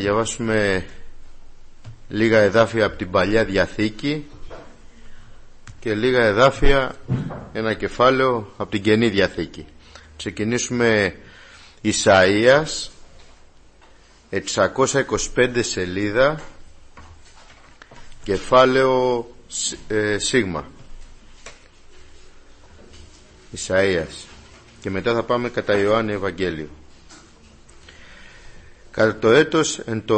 διαβάσουμε λίγα εδάφια από την Παλιά Διαθήκη και λίγα εδάφια, ένα κεφάλαιο από την Καινή Διαθήκη. Ξεκινήσουμε Ισαΐας, 625 σελίδα, κεφάλαιο σίγμα. Ισαΐας. Και μετά θα πάμε κατά Ιωάννη Ευαγγέλιο. Κατά το έτος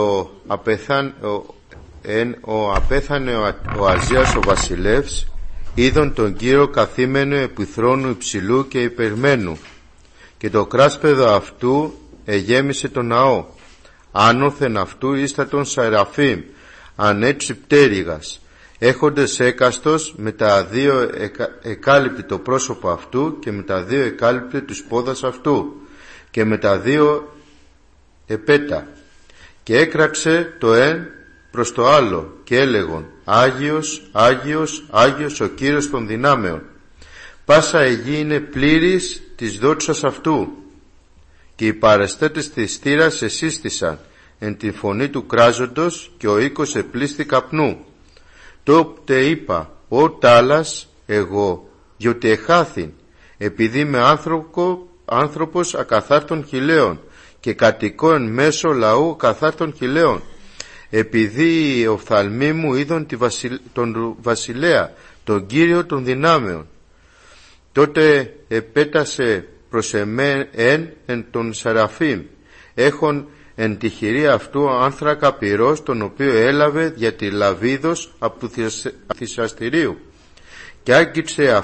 απέθανε ο Αζίας ο βασιλεύς, είδον τον Κύριο καθήμενο επί θρόνου υψηλού και υπερμένου, και το κράσπεδο αυτού εγέμισε τον ναό. Άνωθεν αυτού ίστατον σαραφείμ, ανέτσι πτέρυγας, έχοντες έκαστος με τα δύο εκάλυπτε το πρόσωπο αυτού και με τα δύο εκάλυπτε τους πόδας αυτού και με τα δύο επέτα, και έκραξε το εν προς το άλλο και έλεγον: Άγιος, Άγιος, Άγιος ο Κύριος των δυνάμεων, πάσα η γη είναι πλήρης της δόξας αυτού. Και οι παρεστέτες της θύρας εσύστησαν εν τη φωνή του κράζοντος, και ο οίκος επλήσθη καπνού. Τότε είπα: Ω τάλας εγώ, διότι εχάθην, επειδή είμαι άνθρωπος ακαθάρτων χιλέων και κατοικώ εν μέσω λαού καθάρτων χιλέων, επειδή οι οφθαλμοί μου είδον τον βασιλέα, τον Κύριο των δυνάμεων. Τότε επέτασε προς εμέν εν τον Σαραφείμ, έχον εν τη χειρή αυτού άνθρακα πυρός, τον οποίο έλαβε δια τη λαβίδος από του θυσαστηρίου, και άγγιξε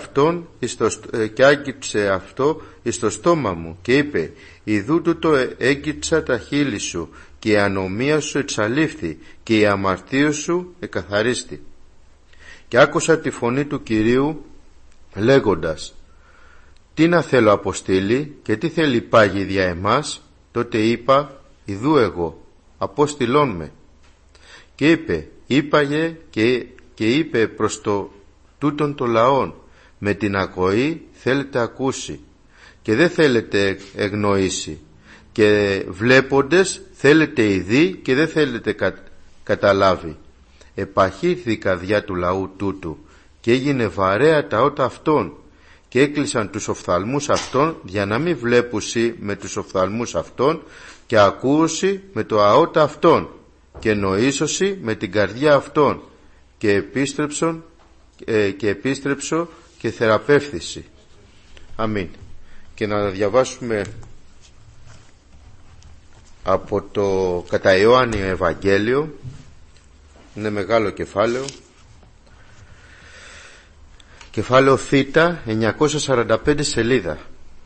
αυτό εις το στόμα μου και είπε: Ιδού τούτο έγκυτσα τα χείλη σου, και η ανομία σου εξαλείφθη και η αμαρτία σου εκαθαρίστη. Και άκουσα τη φωνή του Κυρίου λέγοντας: Τι να θέλω αποστείλει και τι θέλει πάγει δια εμάς? Τότε είπα: Ιδού εγώ, απόστηλόν με. Και είπαγε και είπε προς τούτον το λαόν: Με την ακοή θέλετε ακούσει και δεν θέλετε εγνοήσει, και βλέποντες θέλετε ειδεί και δεν θέλετε καταλάβει. Επαχύρθη η καρδιά του λαού τούτου και έγινε βαρέα τα ότα αυτών, και έκλεισαν τους οφθαλμούς αυτών, για να μην βλέπουσι με τους οφθαλμούς αυτών και ακούουσι με το αότα αυτών, και νοήσωσι με την καρδιά αυτών, και επίστρεψω και θεραπεύθηση. Αμήν. Και να διαβάσουμε από το κατά Ιωάννη Ευαγγέλιο, είναι μεγάλο κεφάλαιο, κεφάλαιο Θ, 945 σελίδα.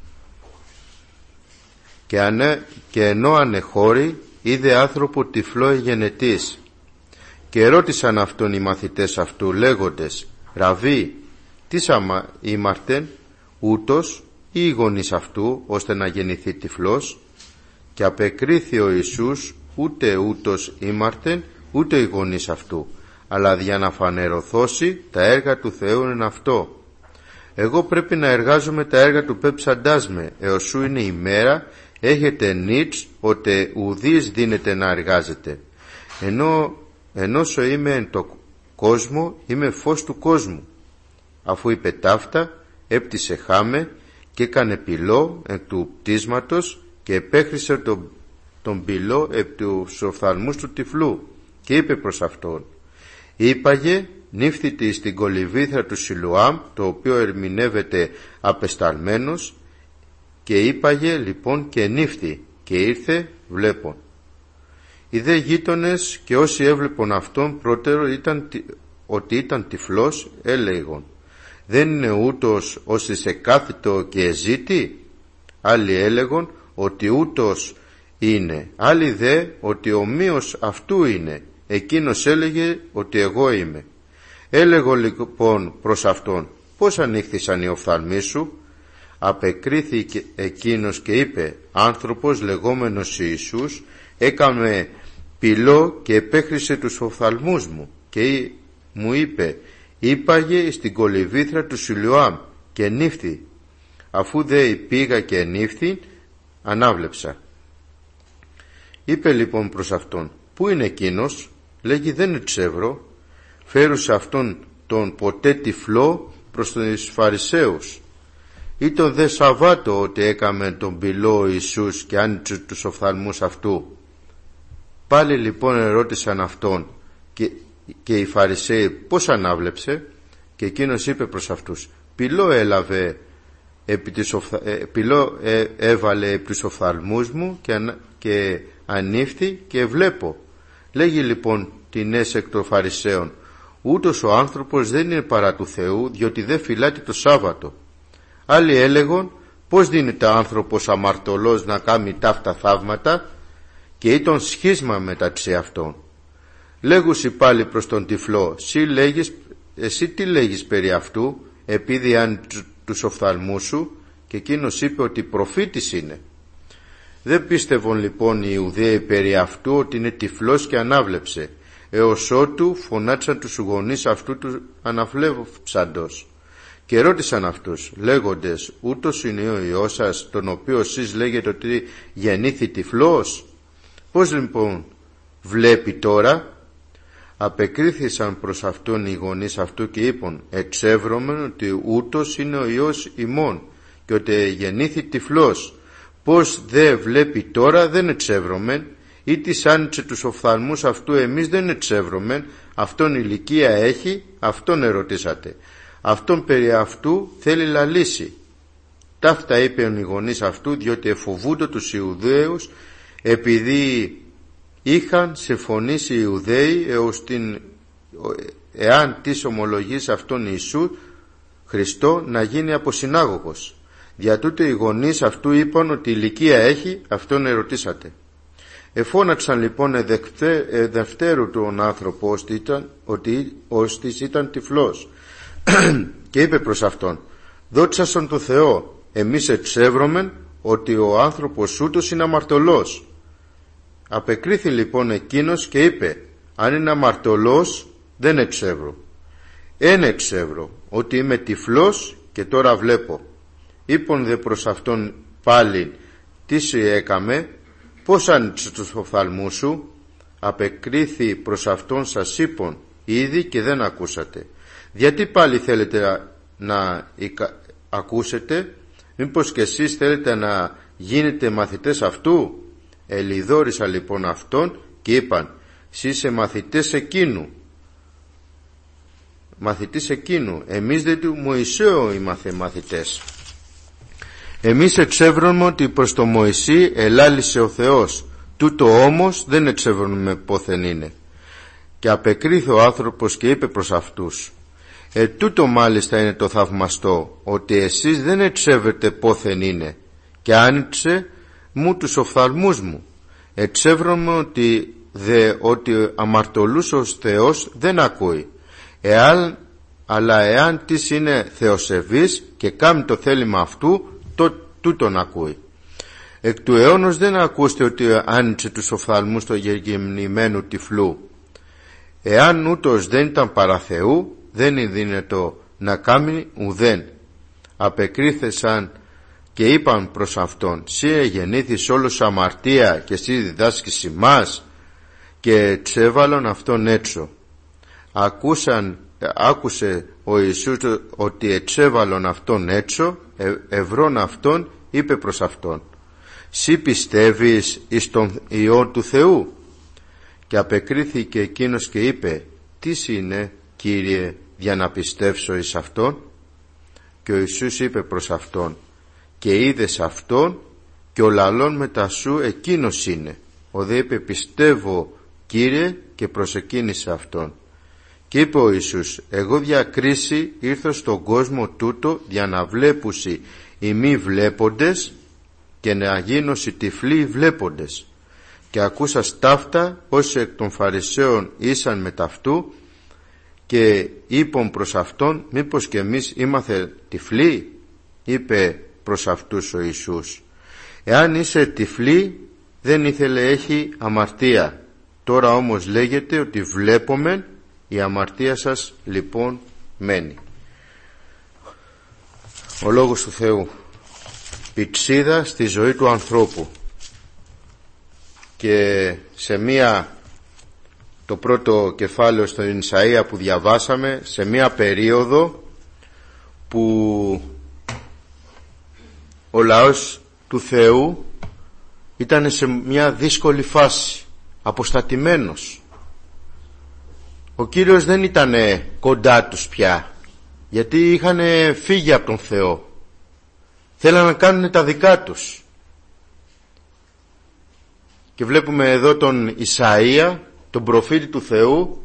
Και ενώ ανεχώρη είδε άνθρωπο τυφλό εγενετής, και ρώτησαν αυτόν οι μαθητές αυτού λέγοντες: Ραβί, τι ήμαρτεν, ούτως ή οι γονείς αυτού, ώστε να γεννηθεί τυφλός? Και απεκρίθη ο Ιησούς: Ούτε ούτως ήμαρτεν, ούτε οι γονείς αυτού, αλλά για να φανερωθώσει τα έργα του Θεού είναι αυτό. Εγώ πρέπει να εργάζομαι τα έργα του πέψαντάς με, έως σου είναι η μέρα, έχετε νίτς, ότε ουδείς δίνεται να εργάζεται. Ενώσο είμαι εν το κόσμο, είμαι φως του κόσμου. Αφού είπε ταύτα, έπτυσε χάμε και έκανε πυλό εκ του πτίσματος, και επέχρισε τον πυλό επ τους οφθαλμούς του τυφλού, και είπε προς αυτόν: Είπαγε, νύφθητη στην κολυβήθρα του Σιλουάμ, το οποίο ερμηνεύεται απεσταλμένος, και είπαγε λοιπόν και νύφθη, και ήρθε βλέπον. Οι δε γείτονες και όσοι έβλεπον αυτόν πρώτερο ότι ήταν τυφλός, έλεγον: Δεν είναι ούτως όσοι σε κάθιτο και εζήτη? Άλλοι έλεγον ότι ούτως είναι, άλλοι δε ότι ομοίως αυτού είναι. Εκείνος έλεγε ότι εγώ είμαι. Έλεγω λοιπόν προς αυτόν: Πώς ανοίχθησαν οι οφθαλμοί σου? Απεκρίθηκε εκείνος και είπε: Άνθρωπος λεγόμενος Ιησούς έκαμε πυλό και επέχρισε τους οφθαλμούς μου, και μου είπε: Είπαγε στην κολυβήθρα του Σιλουάμ και νύφθη. Αφού δε πήγα και νύφθη, ανάβλεψα. Είπε λοιπόν προς αυτόν: Πού είναι εκείνος? Λέγει, δεν εξεύρω. Φέρουσε αυτόν τον ποτέ τυφλό προς τους Φαρισαίους. Ήταν δε Σαββάτο ότι έκαμε τον πυλό Ιησούς και άνοιξε τους οφθαλμούς αυτού. Πάλι λοιπόν ερώτησαν αυτόν και οι Φαρισαίοι πώς ανάβλεψε, και εκείνος είπε προς αυτούς, πυλό έλαβε έβαλε επί τους οφθαλμούς μου και ανήφθη και βλέπω. Λέγει λοιπόν την εκ των Φαρισαίων, ούτως ο άνθρωπος δεν είναι παρά του Θεού, διότι δεν φυλάται το Σάββατο. Άλλοι έλεγον, πώς δίνεται άνθρωπος αμαρτωλός να κάνει ταύτα θαύματα, και ήταν σχίσμα μεταξύ αυτών. Λέγουσι πάλι προς τον τυφλό, εσύ τι λέγεις περί αυτού, επειδή αν τους οφθαλμούς σου? Και εκείνος είπε ότι προφήτης είναι. Δεν πίστευον λοιπόν οι Ιουδαίοι περί αυτού ότι είναι τυφλός και ανάβλεψε, έως ότου φωνάξαν τους γονείς αυτού του αναβλέψαντος. Και ρώτησαν αυτούς λέγοντες, ούτως είναι ο Υιός σας, τον οποίο εσείς λέγετε ότι γεννήθη τυφλός? Πώς λοιπόν βλέπει τώρα? Απεκρίθησαν προς αυτόν οι γονείς αυτού και είπαν, εξεύρωμεν ότι ούτως είναι ο Υιός ημών και ότι γεννήθη τυφλός. Πώς δε βλέπει τώρα? Δεν εξεύρωμεν. Ή της άνοιξε τους οφθαλμούς αυτού, εμείς δεν εξεύρωμεν. Αυτόν ηλικία έχει, αυτόν ερωτήσατε. Αυτόν περί αυτού θέλει λαλήσει. Ταύτα είπαν οι γονείς αυτού, διότι εφοβούνται τους Ιουδαίους, επειδή είχαν συμφωνήσει οι Ιουδαίοι εάν της ομολογείς αυτόν Ιησού Χριστό να γίνει αποσυνάγωγος. Δια τούτο οι γονείς αυτού είπαν ότι ηλικία έχει, αυτόν ερωτήσατε. Εφώναξαν λοιπόν δευτέρου τον άνθρωπο ώστις ήταν τυφλός και είπε προς αυτόν, δόξασον το Θεό, εμείς εξεύρωμεν ότι ο άνθρωπος ούτως είναι αμαρτωλός. Απεκρίθη λοιπόν εκείνος και είπε, αν είναι αμαρτωλός δεν εξεύρω. Εν εξεύρω ότι είμαι τυφλός και τώρα βλέπω. Είπον δε προς αυτόν πάλι, τι σου έκαμε, πώς άνοιξε τους οφθαλμούς σου? Απεκρίθη προς αυτόν, σας είπον ήδη και δεν ακούσατε. Γιατί πάλι θέλετε να ακούσετε? Μήπως και εσείς θέλετε να γίνετε μαθητές αυτού? Ελιδόρισα λοιπόν αυτόν και είπαν, εσύ είσαι μαθητής εκείνου, εμείς δεν του Μωυσέου είμαστε μαθητές. Εμείς εξεύρουμε ότι προς το Μωυσή ελάλησε ο Θεός, τούτο όμως δεν εξεύρουμε πόθεν είναι. Και απεκρίθη ο άνθρωπος και είπε προς αυτούς, τούτο μάλιστα είναι το θαυμαστό, ότι εσείς δεν εξεύρετε πόθεν είναι, και άνοιξε μου τους οφθαλμούς μου. Εξεύρουμε ότι αμαρτωλούς ο Θεός δεν ακούει, αλλά εάν της είναι θεοσεβής και κάνει το θέλημα αυτού, τούτον ακούει. Εκ του αιώνος δεν ακούστε ότι άνοιξε τους οφθαλμούς του γεγυμνημένου τυφλού. Εάν ούτως δεν ήταν παρά Θεού, δεν είναι δυνατό να κάνει ουδέν. Απεκρίθεσαν και είπαν προς αυτόν, «Συ γεννήθης όλος αμαρτία και εσύ διδάσκεις ημάς?» Και τσέβαλον αυτόν έξω. Άκουσε ο Ιησούς ότι ετσέβαλον αυτόν έξω, ευρών αυτόν, είπε προς αυτόν, «Συ πιστεύεις εις τον Υιό του Θεού?» Και απεκρίθηκε εκείνος και είπε, «Τι είναι, Κύριε, για να πιστεύσω εις αυτόν?» Και ο Ιησούς είπε προς αυτόν, «Και είδες αυτόν και ο λαλών μετά σου εκείνος είναι». Ο δε είπε, «Πιστεύω, Κύριε», και προσεκίνησε αυτόν. Και είπε ο Ιησούς, «Εγώ διακρίση ήρθω στον κόσμο τούτο για να βλέπουσι οι μη βλέποντες και να γίνωσι τυφλοί βλέποντες». Και ακούσας ταύτα όσοι εκ των Φαρισαίων ήσαν με ταυτού και είπον προς αυτόν, «Μήπως και εμείς είμαστε τυφλοί?» Είπε προς αυτούς ο Ιησούς, «Εάν είσαι τυφλοί δεν ήθελε έχει αμαρτία. Τώρα όμως λέγεται ότι βλέπομεν, η αμαρτία σας λοιπόν μένει». Ο Λόγος του Θεού, πηξίδα στη ζωή του ανθρώπου, και σε μία το πρώτο κεφάλαιο στον Ισαΐα που διαβάσαμε, σε μια περίοδο που ο λαός του Θεού ήταν σε μια δύσκολη φάση, αποστατημένος. Ο Κύριος δεν ήταν κοντά τους πια, γιατί είχαν φύγει από τον Θεό. Θέλαν να κάνουν τα δικά τους. Και βλέπουμε εδώ τον Ισαΐα, τον προφήτη του Θεού,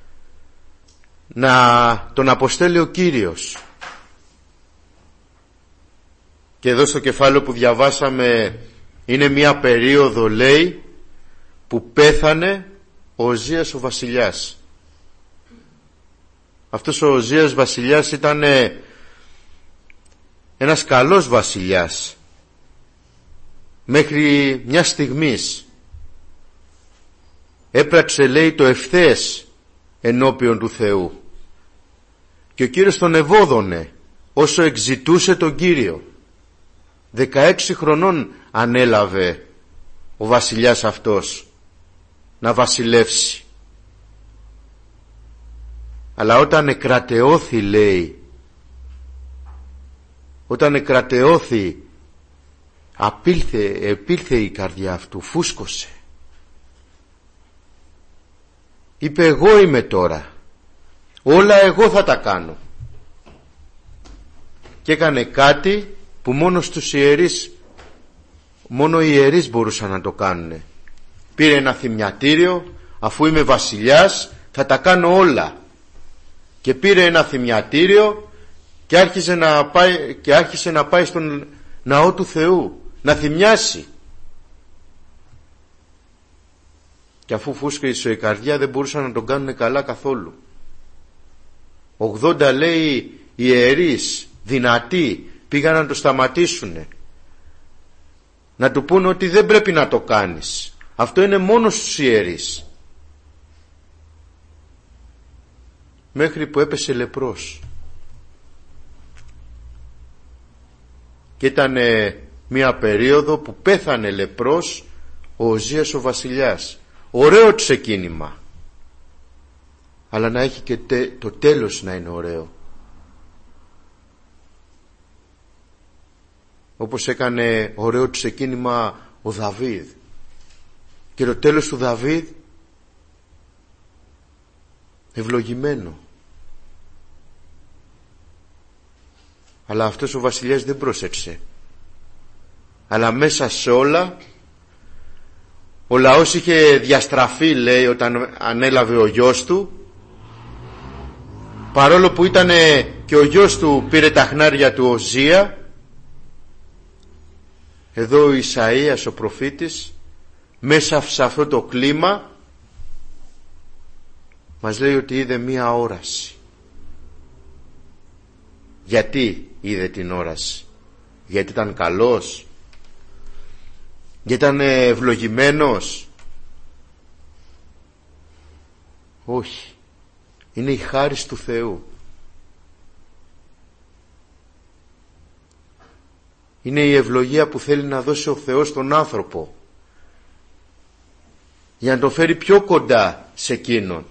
να τον αποστέλει ο Κύριος. Και εδώ στο κεφάλαιο που διαβάσαμε είναι μια περίοδο, λέει, που πέθανε ο Οζίας ο βασιλιάς. Αυτός ο Οζίας βασιλιάς ήταν ένας καλός βασιλιάς μέχρι μια στιγμής. Έπραξε, λέει, το ευθές ενώπιον του Θεού και ο Κύριος τον ευώδωνε όσο εξητούσε τον Κύριο. 16 χρονών ανέλαβε ο βασιλιάς αυτός να βασιλεύσει. Αλλά όταν εκρατεώθη, λέει, όταν εκρατεώθη, επήλθε η καρδιά αυτού, φούσκωσε. Είπε, εγώ είμαι τώρα, όλα εγώ θα τα κάνω. Και έκανε κάτι που μόνο στους ιερείς, μόνο οι ιερείς μπορούσαν να το κάνουν. Πήρε ένα θυμιατήριο, αφού είμαι βασιλιάς θα τα κάνω όλα. Και πήρε ένα θυμιατήριο και άρχισε να πάει στον ναό του Θεού, να θυμιάσει. Και αφού φούσκησε η καρδιά δεν μπορούσαν να τον κάνουν καλά καθόλου. 80, λέει, ιερείς δυνατοί πήγαν να το σταματήσουνε, να του πούνε ότι δεν πρέπει να το κάνεις, αυτό είναι μόνο στους ιερείς. Μέχρι που έπεσε λεπρός. Και ήταν μια περίοδο που πέθανε λεπρός ο Οζίας ο βασιλιάς. Ωραίο ξεκίνημα, αλλά να έχει και το τέλος να είναι ωραίο. Όπως έκανε ωραίο ξεκίνημα ο Δαβίδ, και το τέλος του Δαβίδ ευλογημένο. Αλλά αυτός ο βασιλιάς δεν πρόσεξε. Αλλά μέσα σε όλα ο λαός είχε διαστραφεί, λέει, όταν ανέλαβε ο γιος του. Παρόλο που ήταν και ο γιος του πήρε τα χνάρια του Οζία, εδώ ο Ισαΐας ο προφήτης μέσα σε αυτό το κλίμα μας λέει ότι είδε μία όραση. Γιατί είδε την όραση? Γιατί ήταν καλός? Γιατί ήταν ευλογημένος? Όχι. Είναι η χάρις του Θεού. Είναι η ευλογία που θέλει να δώσει ο Θεός στον άνθρωπο, για να τον φέρει πιο κοντά σε εκείνον.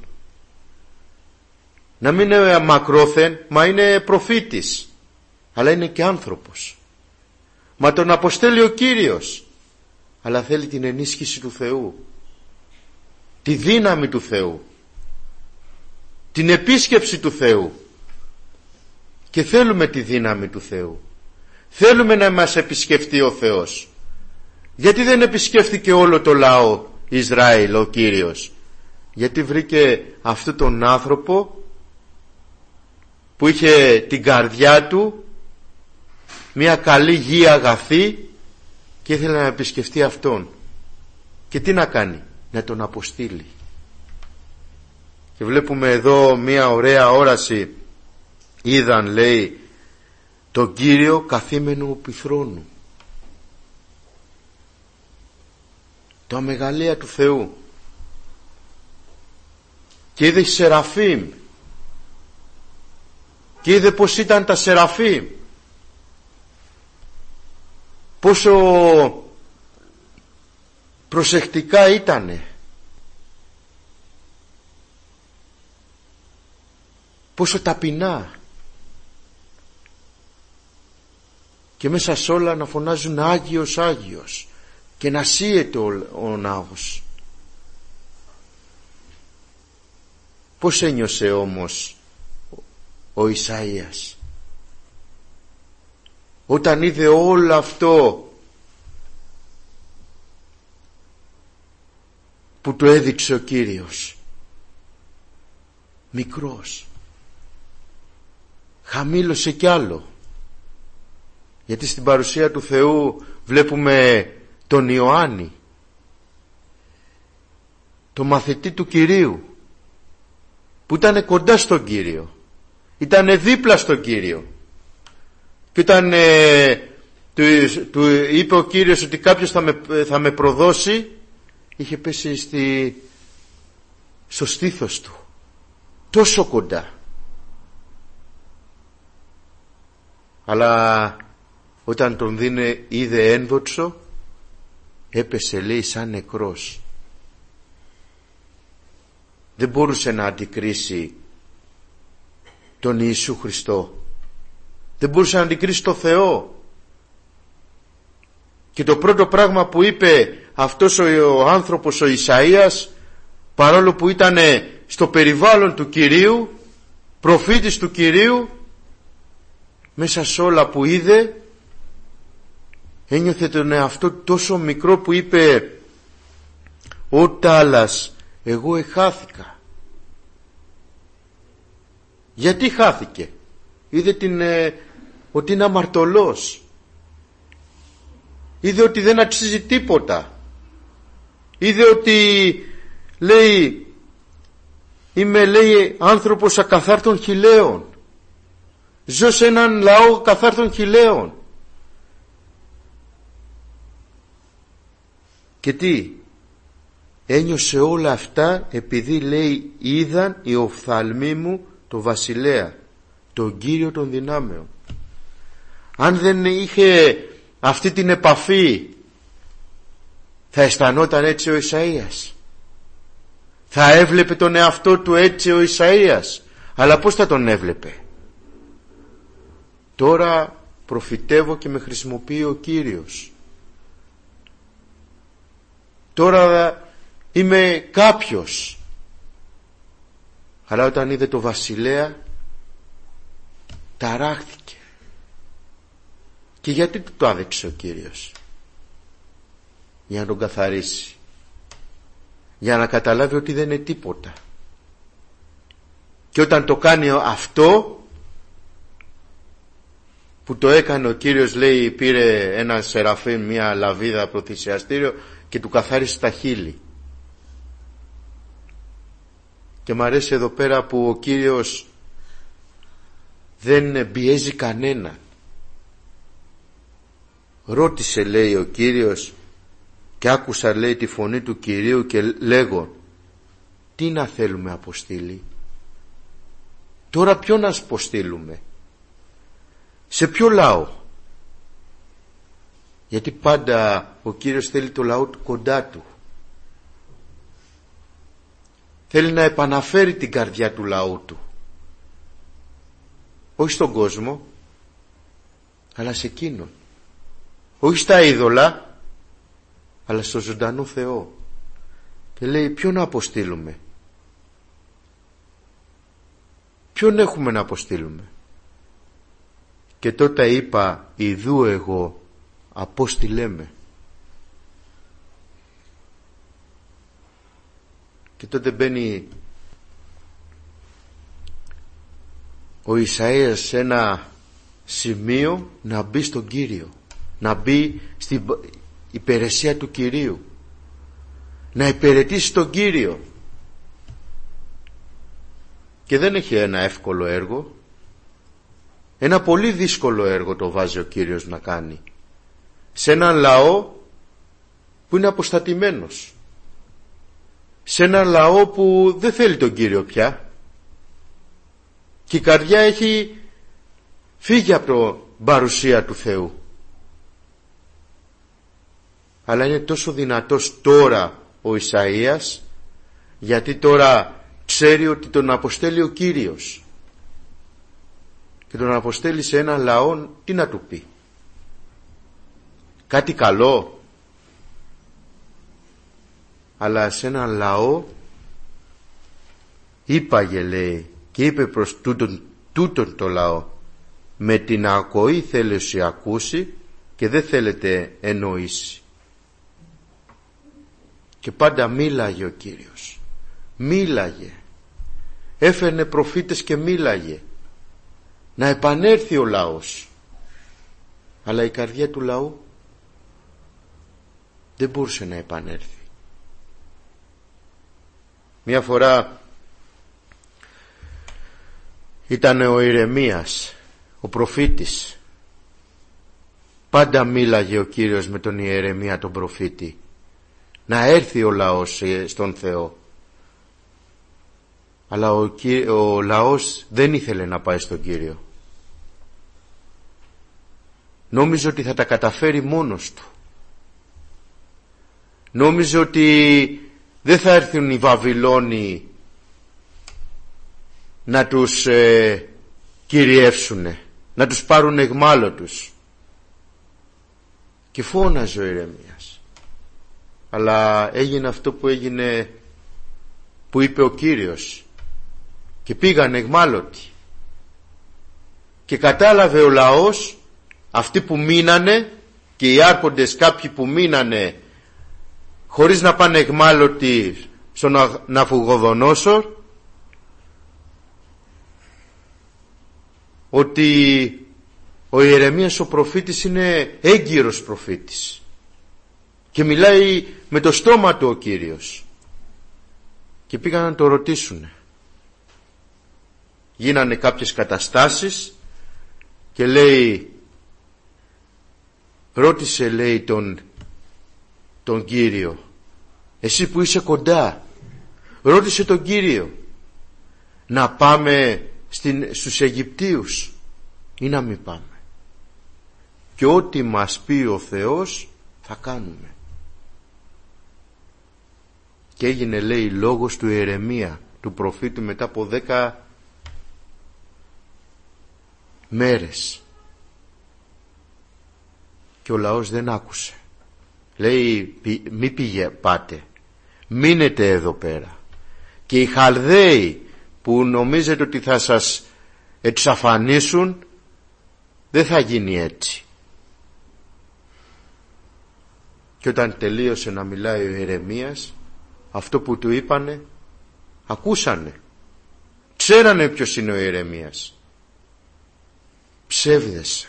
Να μην είναι μακρόθεν, μα είναι προφήτης, αλλά είναι και άνθρωπος. Μα τον αποστέλει ο Κύριος, αλλά θέλει την ενίσχυση του Θεού, τη δύναμη του Θεού, την επίσκεψη του Θεού. Και θέλουμε τη δύναμη του Θεού. Θέλουμε να μας επισκεφτεί ο Θεός. Γιατί δεν επισκέφθηκε όλο το λαό Ισραήλ ο Κύριος? Γιατί βρήκε αυτόν τον άνθρωπο που είχε την καρδιά του μια καλή γη αγαθή και ήθελε να επισκεφτεί αυτόν. Και τι να κάνει? Να τον αποστείλει. Και βλέπουμε εδώ μια ωραία όραση. Είδαν, λέει, τον Κύριο καθήμενο επί θρόνου. Το αμεγαλία του Θεού. Και είδε Σεραφείμ. Και είδε πως ήταν τα Σεραφείμ. Πόσο προσεκτικά ήτανε. πόσο ταπεινά, και μέσα σ' όλα να φωνάζουν Άγιος, Άγιος, και να σύεται ο ναός. Πώς ένιωσε όμως ο Ισαΐας όταν είδε όλο αυτό που του έδειξε ο Κύριος? Μικρός, χαμήλωσε κι άλλο, γιατί στην παρουσία του Θεού βλέπουμε τον Ιωάννη, τον μαθητή του Κυρίου, που ήταν κοντά στον Κύριο, ήταν δίπλα στον Κύριο, και όταν του είπε ο Κύριος ότι κάποιος θα με προδώσει, είχε πέσει στο στήθος του, τόσο κοντά. Αλλά όταν τον είδε ένδοξο, έπεσε, λέει, σαν νεκρός. Δεν μπορούσε να αντικρίσει τον Ιησού Χριστό, δεν μπορούσε να αντικρίσει το Θεό. Και το πρώτο πράγμα που είπε αυτός ο άνθρωπος, ο Ισαΐας, παρόλο που ήταν στο περιβάλλον του Κυρίου, προφήτης του Κυρίου, μέσα σε όλα που είδε, ένιωθε τον εαυτό τόσο μικρό που είπε, «Ω τάλας, εγώ εχάθηκα». Γιατί χάθηκε? Είδε ότι είναι αμαρτωλός, είδε ότι δεν αξίζει τίποτα, είδε ότι, λέει, είμαι, λέει, άνθρωπος ακαθάρτων χιλέων, ζω σε έναν λαό καθάρτων χιλέων. Και τι ένιωσε όλα αυτά? Επειδή, λέει, είδαν οι οφθαλμοί μου το βασιλέα, τον Κύριο των δυνάμεων. Αν δεν είχε αυτή την επαφή, θα αισθανόταν έτσι ο Ισαΐας? Θα έβλεπε τον εαυτό του έτσι ο Ισαΐας? Αλλά πώς θα τον έβλεπε? Τώρα προφητεύω και με χρησιμοποιεί ο Κύριος. Τώρα είμαι κάποιος. Αλλά όταν είδε το βασιλέα, ταράχθηκε. Και γιατί του το άδειξε ο Κύριος? Για να τον καθαρίσει, για να καταλάβει ότι δεν είναι τίποτα. Και όταν το κάνει αυτό που το έκανε ο Κύριος, λέει, πήρε ένα σεραφείμ, μια λαβίδα προθυσιαστήριο και του καθάρισε τα χείλη. Και μου αρέσει εδώ πέρα που ο Κύριος δεν πιέζει κανένα. Ρώτησε, λέει, ο Κύριος, και άκουσα, λέει, τη φωνή του Κυρίου και λέγω, τι να θέλουμε αποστείλει? Τώρα ποιον να αποστείλουμε? Σε ποιο λαό? Γιατί πάντα ο Κύριος θέλει το λαό του κοντά του. Θέλει να επαναφέρει την καρδιά του λαού του. Όχι στον κόσμο, αλλά σε εκείνον. Όχι στα είδωλα, αλλά στο ζωντανό Θεό. Και λέει, ποιον να αποστείλουμε? Ποιον έχουμε να αποστείλουμε? Και τότε είπα, ιδού εγώ, απόστειλέ με. Και τότε μπαίνει ο Ισαΐας σε ένα σημείο να μπει στον Κύριο, να μπει στην υπηρεσία του Κυρίου, να υπηρετήσει τον Κύριο. Και δεν έχει ένα εύκολο έργο, ένα πολύ δύσκολο έργο το βάζει ο Κύριος να κάνει σε έναν λαό που είναι αποστατημένος, σε έναν λαό που δεν θέλει τον Κύριο πια και η καρδιά έχει φύγει από την παρουσία του Θεού. Αλλά είναι τόσο δυνατός τώρα ο Ισαΐας, γιατί τώρα ξέρει ότι τον αποστέλει ο Κύριος. και τον αποστέλει σε ένα λαό, τι να του πει? Κάτι καλό? Αλλά σε ένα λαό είπαγε, λέει, και είπε προς τούτον το λαό, με την ακοή θέλει ακούσει και δεν θέλετε εννοήσει. Και πάντα μίλαγε ο Κύριος, μίλαγε, έφερνε προφήτες και μίλαγε να επανέλθει ο λαός. Αλλά η καρδιά του λαού δεν μπορούσε να επανέλθει. Μια φορά ήταν ο Ιερεμίας, ο προφήτης. Πάντα μίλαγε ο Κύριος με τον Ιερεμία τον προφήτη να έρθει ο λαός στον Θεό. Αλλά ο λαός δεν ήθελε να πάει στον Κύριο. Νόμιζε ότι θα τα καταφέρει μόνος του. Νόμιζε ότι δεν θα έρθουν οι Βαβυλώνοι να τους κυριεύσουνε, να τους πάρουν εχμάλωτους. Και φώναζε ο Ιερεμίας. Αλλά έγινε αυτό που έγινε, που είπε ο Κύριος, και πήγαν εχμάλωτοι. Και κατάλαβε ο λαός, αυτοί που μείνανε και οι άρχοντες, κάποιοι που μείνανε χωρίς να πάνε εχμάλωτοι στον Ναβουχοδονόσορ, ότι ο Ιερεμίας ο προφήτης είναι έγκυρος προφήτης και μιλάει με το στόμα του ο Κύριος. Και πήγαν να το ρωτήσουνε. Γίνανε κάποιες καταστάσεις και λέει, ρώτησε, λέει, τον Κύριο, εσύ που είσαι κοντά, ρώτησε τον Κύριο να πάμε στους Αιγυπτίους ή να μην πάμε, και ό,τι μας πει ο Θεός θα κάνουμε. Και έγινε, λέει, λόγος του Ιερεμία, του προφήτου, μετά από 10 μέρες. Και ο λαός δεν άκουσε. Λέει, μη πάτε, μείνετε εδώ πέρα. Και οι Χαλδαίοι που νομίζετε ότι θα σας εξαφανίσουν, δεν θα γίνει έτσι. Και όταν τελείωσε να μιλάει ο Ιερεμίας, αυτό που του είπανε, ακούσανε. Ξέρανε ποιος είναι ο Ιερεμίας. Ψεύδεσε.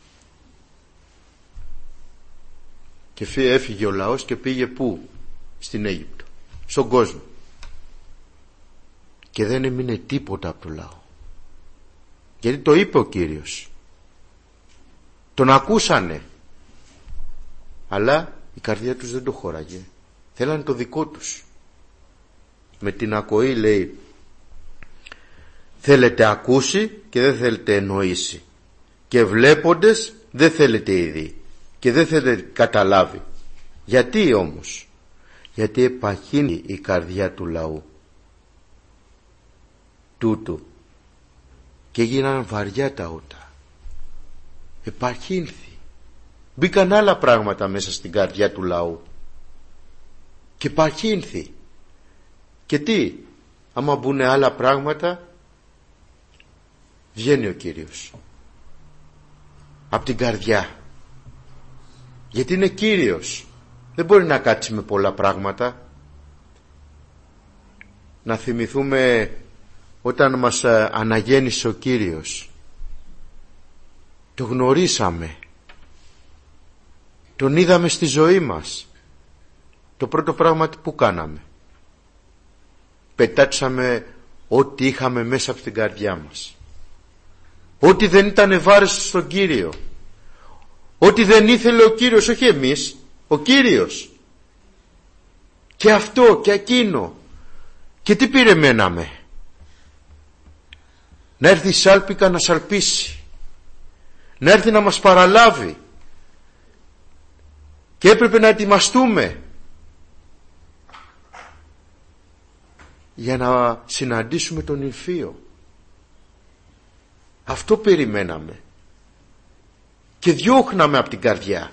Και έφυγε ο λαός και πήγε πού? Στην Αίγυπτο, στον κόσμο. Και δεν έμεινε τίποτα από το λαό. Γιατί το είπε ο Κύριος. Τον ακούσανε. Αλλά η καρδιά τους δεν το χώραγε. Θέλανε το δικό τους. Με την ακοή, λέει, θέλετε ακούσει και δεν θέλετε εννοήσει. Και βλέποντες δεν θέλετε ήδη. Και δεν θέλετε καταλάβει. Γιατί όμως? Γιατί επαχύνει η καρδιά του λαού τούτου και έγιναν βαριά τα ότα. Επαχύνθη. Μπήκαν άλλα πράγματα μέσα στην καρδιά του λαού και επαχύνθη. Και τι? Άμα μπουν άλλα πράγματα, βγαίνει ο Κύριος από την καρδιά. Γιατί είναι Κύριος. Δεν μπορεί να κάτσει με πολλά πράγματα. Να θυμηθούμε όταν μας αναγέννησε ο Κύριος. Το γνωρίσαμε. Τον είδαμε στη ζωή μας. Το πρώτο πράγμα που κάναμε, πετάξαμε ό,τι είχαμε μέσα από την καρδιά μας. Ό,τι δεν ήταν βάρος στον Κύριο. Ό,τι δεν ήθελε ο Κύριος, όχι εμείς, ο Κύριος. Και αυτό και εκείνο. Και τι περιμέναμε? Να έρθει η σάλπικα να σαλπίσει, να έρθει να μας παραλάβει. Και έπρεπε να ετοιμαστούμε για να συναντήσουμε τον Υφείο. Αυτό περιμέναμε και διώχναμε από την καρδιά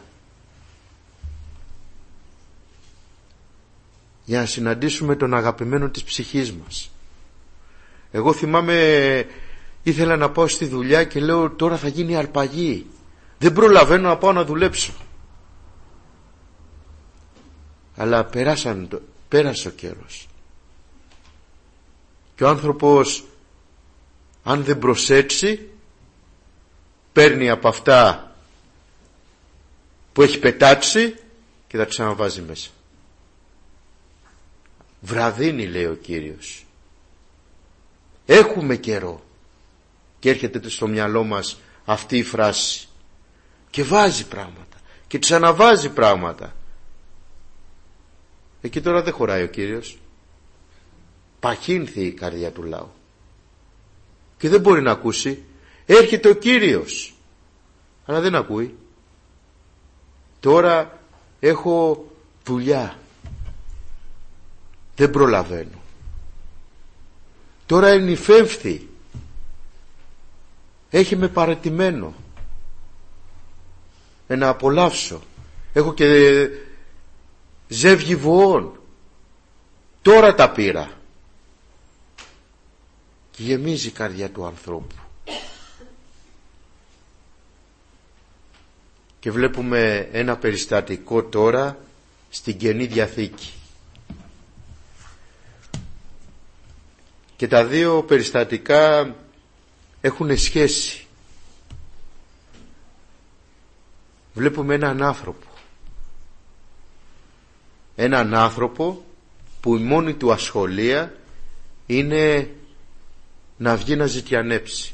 για να συναντήσουμε τον αγαπημένο της ψυχής μας. Εγώ θυμάμαι, ήθελα να πάω στη δουλειά και λέω τώρα θα γίνει αρπαγή, δεν προλαβαίνω να πάω να δουλέψω. Αλλά πέρασε ο καιρός και ο άνθρωπος, αν δεν προσέξει, παίρνει από αυτά που έχει πετάξει και τα ξαναβάζει μέσα. Βραδύνει, λέει ο Κύριος. Έχουμε καιρό. Και έρχεται στο μυαλό μας αυτή η φράση και βάζει πράγματα και ξαναβάζει πράγματα. Εκεί τώρα δεν χωράει ο Κύριος. Παχύνθη η καρδιά του λαού και δεν μπορεί να ακούσει. Έρχεται ο Κύριος αλλά δεν ακούει. Τώρα έχω δουλειά, δεν προλαβαίνω. Τώρα ενυφεύθη, έχει με παραιτημένο να απολαύσω. Έχω και ζεύγη βοών, τώρα τα πήρα. Και γεμίζει η καρδιά του ανθρώπου. Και βλέπουμε ένα περιστατικό τώρα στην Καινή Διαθήκη. Και τα δύο περιστατικά έχουν σχέση. Βλέπουμε έναν άνθρωπο που η μόνη του ασχολία είναι να βγει να ζητιανέψει.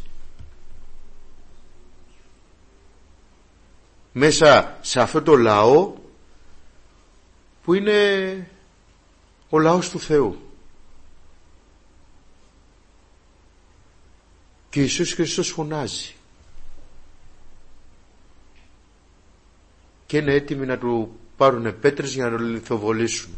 Μέσα σε αυτό το λαό που είναι ο λαός του Θεού. Και ο Ιησούς Χριστός φωνάζει και είναι έτοιμοι να του πάρουν πέτρες για να τον λιθοβολήσουν.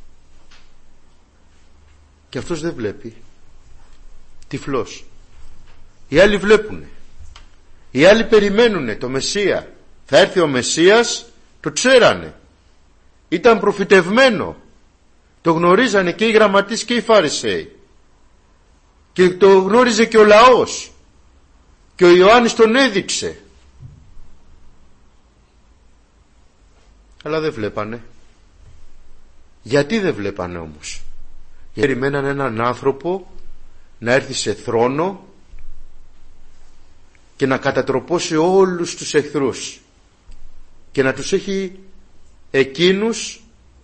Και αυτός δεν βλέπει, τυφλός. Οι άλλοι βλέπουνε, οι άλλοι περιμένουνε το Μεσσία. Θα έρθει ο Μεσσίας, το ξέρανε, ήταν προφητευμένο, το γνωρίζανε και οι γραμματείς και οι Φαρισαίοι και το γνώριζε και ο λαός και ο Ιωάννης τον έδειξε. Αλλά δεν βλέπανε. Γιατί δεν βλέπανε όμως? Γιατί περιμέναν έναν άνθρωπο να έρθει σε θρόνο και να κατατροπώσει όλους τους εχθρούς και να τους έχει εκείνους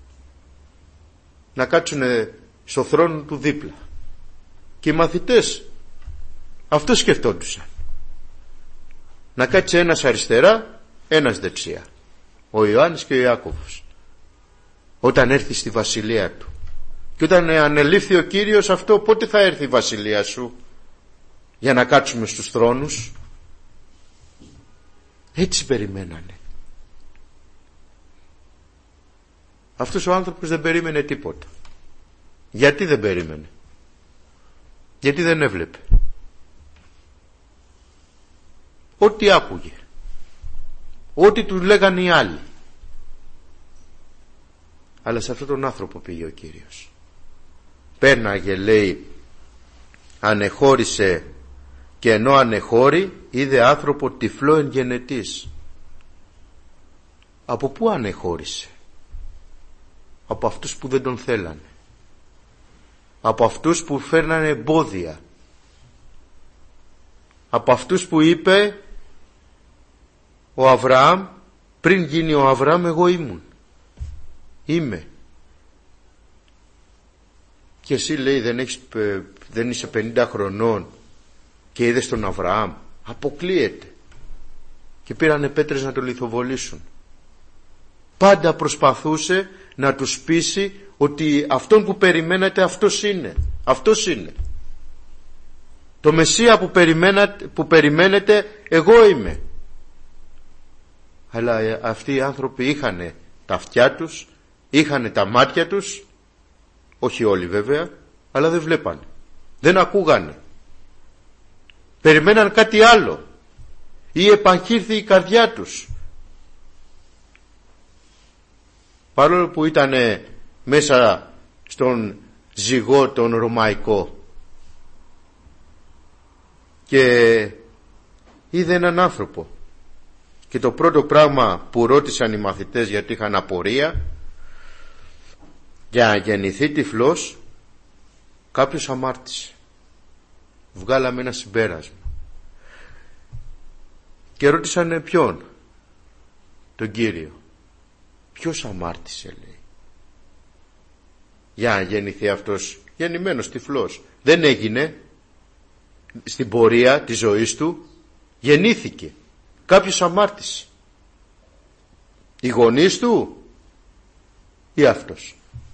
να κάτσουν στο θρόνο του δίπλα. Και οι μαθητές αυτό σκεφτόντουσαν, να κάτσει ένας αριστερά, ένας δεξιά, ο Ιωάννης και ο Ιάκωβος, όταν έρθει στη βασιλεία του. Και όταν ανελήφθη ο Κύριος αυτό, πότε θα έρθει η βασιλεία σου για να κάτσουμε στους θρόνους? Έτσι περιμένανε. Αυτός ο άνθρωπος δεν περίμενε τίποτα. Γιατί δεν περίμενε? Γιατί δεν έβλεπε. Ό,τι άκουγε, ό,τι του λέγανε οι άλλοι. Αλλά σε αυτόν τον άνθρωπο πήγε ο Κύριος. Πέρναγε, λέει, ανεχώρησε, και ενώ ανεχώρη είδε άνθρωπο τυφλό εν γενετής. Από πού ανεχώρησε? Από αυτούς που δεν τον θέλανε, από αυτούς που φέρνανε εμπόδια, από αυτούς που είπε ο Αβραάμ, πριν γίνει ο Αβραάμ εγώ είμαι. Και εσύ, λέει, δεν είσαι 50 χρονών και είδες τον Αβραάμ? Αποκλείεται. Και πήρανε πέτρες να τον λιθοβολήσουν. Πάντα προσπαθούσε να τους πείσει ότι αυτόν που περιμένετε αυτός είναι. Το Μεσσία που περιμένετε εγώ είμαι. Αλλά αυτοί οι άνθρωποι είχανε τα αυτιά τους, είχανε τα μάτια τους, όχι όλοι βέβαια, αλλά δεν βλέπανε, δεν ακούγανε. περιμέναν κάτι άλλο ή επαγχύρθη η καρδιά τους, παρόλο που ήταν μέσα στον ζυγό τον ρωμαϊκό, και είδε έναν άνθρωπο, και το πρώτο πράγμα που ρώτησαν οι μαθητές, γιατί είχαν απορία, για να γεννηθεί τυφλός κάποιος αμάρτησε. Βγάλαμε ένα συμπέρασμα και ρώτησαν ποιον? Τον Κύριο. Ποιος αμάρτησε, λέει, για να γεννηθεί αυτός γεννημένος τυφλός? Δεν έγινε στην πορεία της ζωής του, γεννήθηκε. Κάποιος αμάρτησε, οι γονείς του ή αυτός?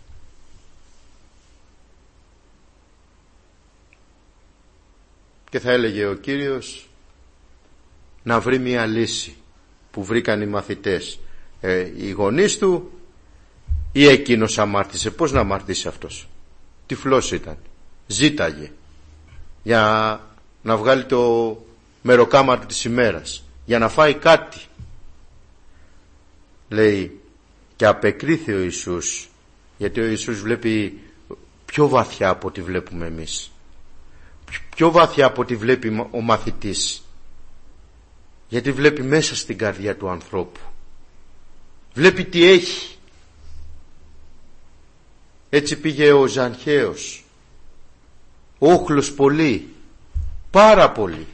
Και θα έλεγε ο Κύριος να βρει μια λύση που βρήκαν οι μαθητές, οι γονείς του ή εκείνος αμάρτησε? Πώς να αμαρτήσει αυτός? Τυφλός ήταν, ζήταγε για να βγάλει το μεροκάματο της ημέρας, για να φάει κάτι. Λέει, και απεκρίθη ο Ιησούς, γιατί ο Ιησούς βλέπει πιο βαθιά από ό,τι βλέπουμε εμείς, πιο βαθιά από ό,τι βλέπει ο μαθητής, γιατί βλέπει μέσα στην καρδιά του ανθρώπου, βλέπει τι έχει. Έτσι πήγε ο Ζαχαίος, όχλος πολύ, πάρα πολύ,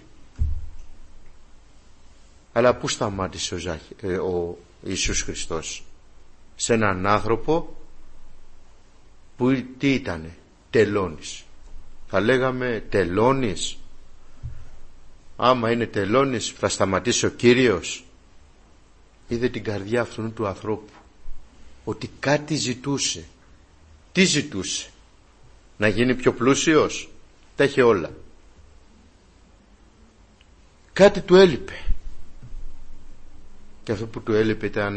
αλλά πού σταμάτησε ο Ιησούς Χριστός? Σε έναν άνθρωπο που τι ήτανε? Τελώνης. Θα λέγαμε τελώνης. Άμα είναι τελώνης, θα σταματήσει ο Κύριος? Είδε την καρδιά αυτού του ανθρώπου, ότι κάτι ζητούσε. Τι ζητούσε? Να γίνει πιο πλούσιος? Τα είχε όλα. Κάτι του έλειπε, και αυτό που του έλειπε ήταν,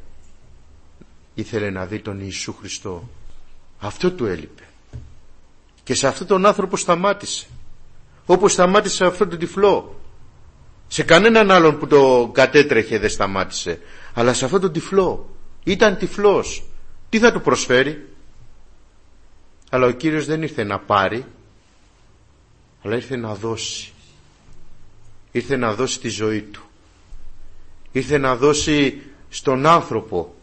ήθελε να δει τον Ιησού Χριστό. Αυτό του έλειπε, και σε αυτόν τον άνθρωπο σταμάτησε, όπως σταμάτησε σε αυτόν τον τυφλό. Σε κανέναν άλλον που το κατέτρεχε δεν σταμάτησε, αλλά σε αυτόν τον τυφλό. Ήταν τυφλός, τι θα του προσφέρει? Αλλά ο Κύριος δεν ήρθε να πάρει, αλλά ήρθε να δώσει. Ήρθε να δώσει τη ζωή του, ήρθε να δώσει στον άνθρωπο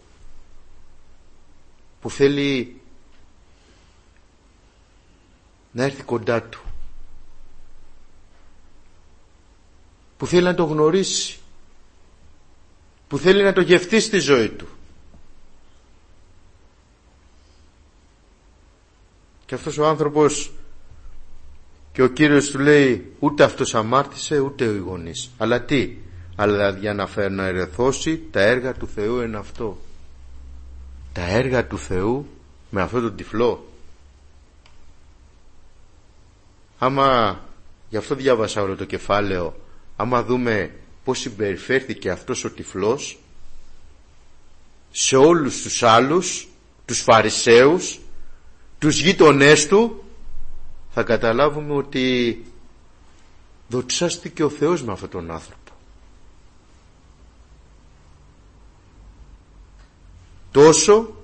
που θέλει να έρθει κοντά του, που θέλει να το γνωρίσει, που θέλει να το γευτεί στη ζωή του. Και αυτός ο άνθρωπος, και ο Κύριος του λέει, ούτε αυτός αμάρτησε ούτε οι γονείς. Αλλά τι? Αλλά για να ερεθώσει τα έργα του Θεού είναι αυτό. Τα έργα του Θεού με αυτόν τον τυφλό. Άμα, γι' αυτό διάβασα όλο το κεφάλαιο, άμα δούμε πώς συμπεριφέρθηκε αυτός ο τυφλός σε όλους τους άλλους, τους Φαρισαίους, τους γείτονές του, θα καταλάβουμε ότι δοξάστηκε ο Θεός με αυτόν τον άνθρωπο. Τόσο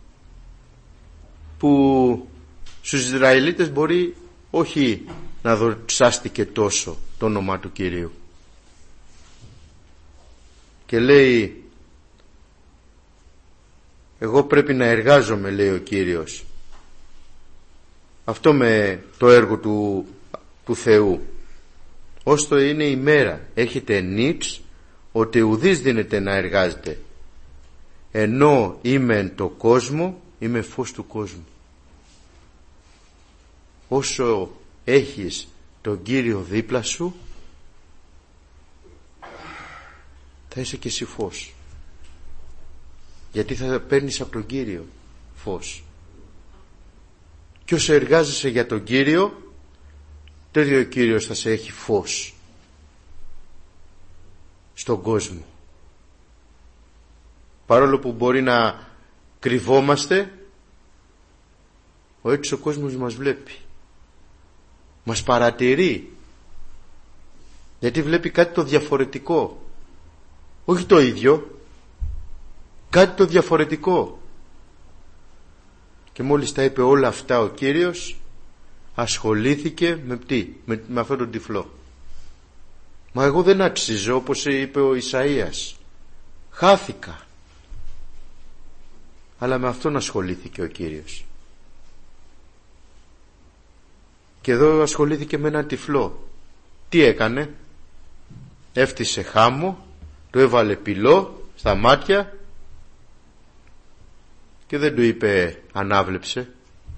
που στους Ισραηλίτες μπορεί όχι να δοξάστηκε τόσο το όνομα του Κυρίου. Και λέει, εγώ πρέπει να εργάζομαι, λέει ο Κύριος. Αυτό με το έργο του Θεού. Ώστε είναι η μέρα, έχετε νύψ, ότι ουδής δίνεται να εργάζεται. Ενώ είμαι εν το κόσμο, είμαι φως του κόσμου. Όσο έχεις τον Κύριο δίπλα σου, θα είσαι και εσύ φως. Γιατί θα παίρνεις από τον Κύριο φως. Και όσο εργάζεσαι για τον Κύριο, το ίδιο ο Κύριος θα σε έχει φως στον κόσμο. Παρόλο που μπορεί να κρυβόμαστε, ο έξω κόσμος μας βλέπει, μας παρατηρεί, Γιατί βλέπει κάτι το διαφορετικό. Όχι το ίδιο, κάτι το διαφορετικό. Και μόλις τα είπε όλα αυτά ο Κύριος, ασχολήθηκε με τι? Με αυτόν τον τυφλό. Μα εγώ δεν άξιζω, όπως είπε ο Ισαΐας. Χάθηκα. Αλλά με αυτόν ασχολήθηκε ο Κύριος. Και εδώ ασχολήθηκε με έναν τυφλό. Τι έκανε? Έφτιασε χάμο, του έβαλε πυλό στα μάτια και δεν του είπε ανάβλεψε.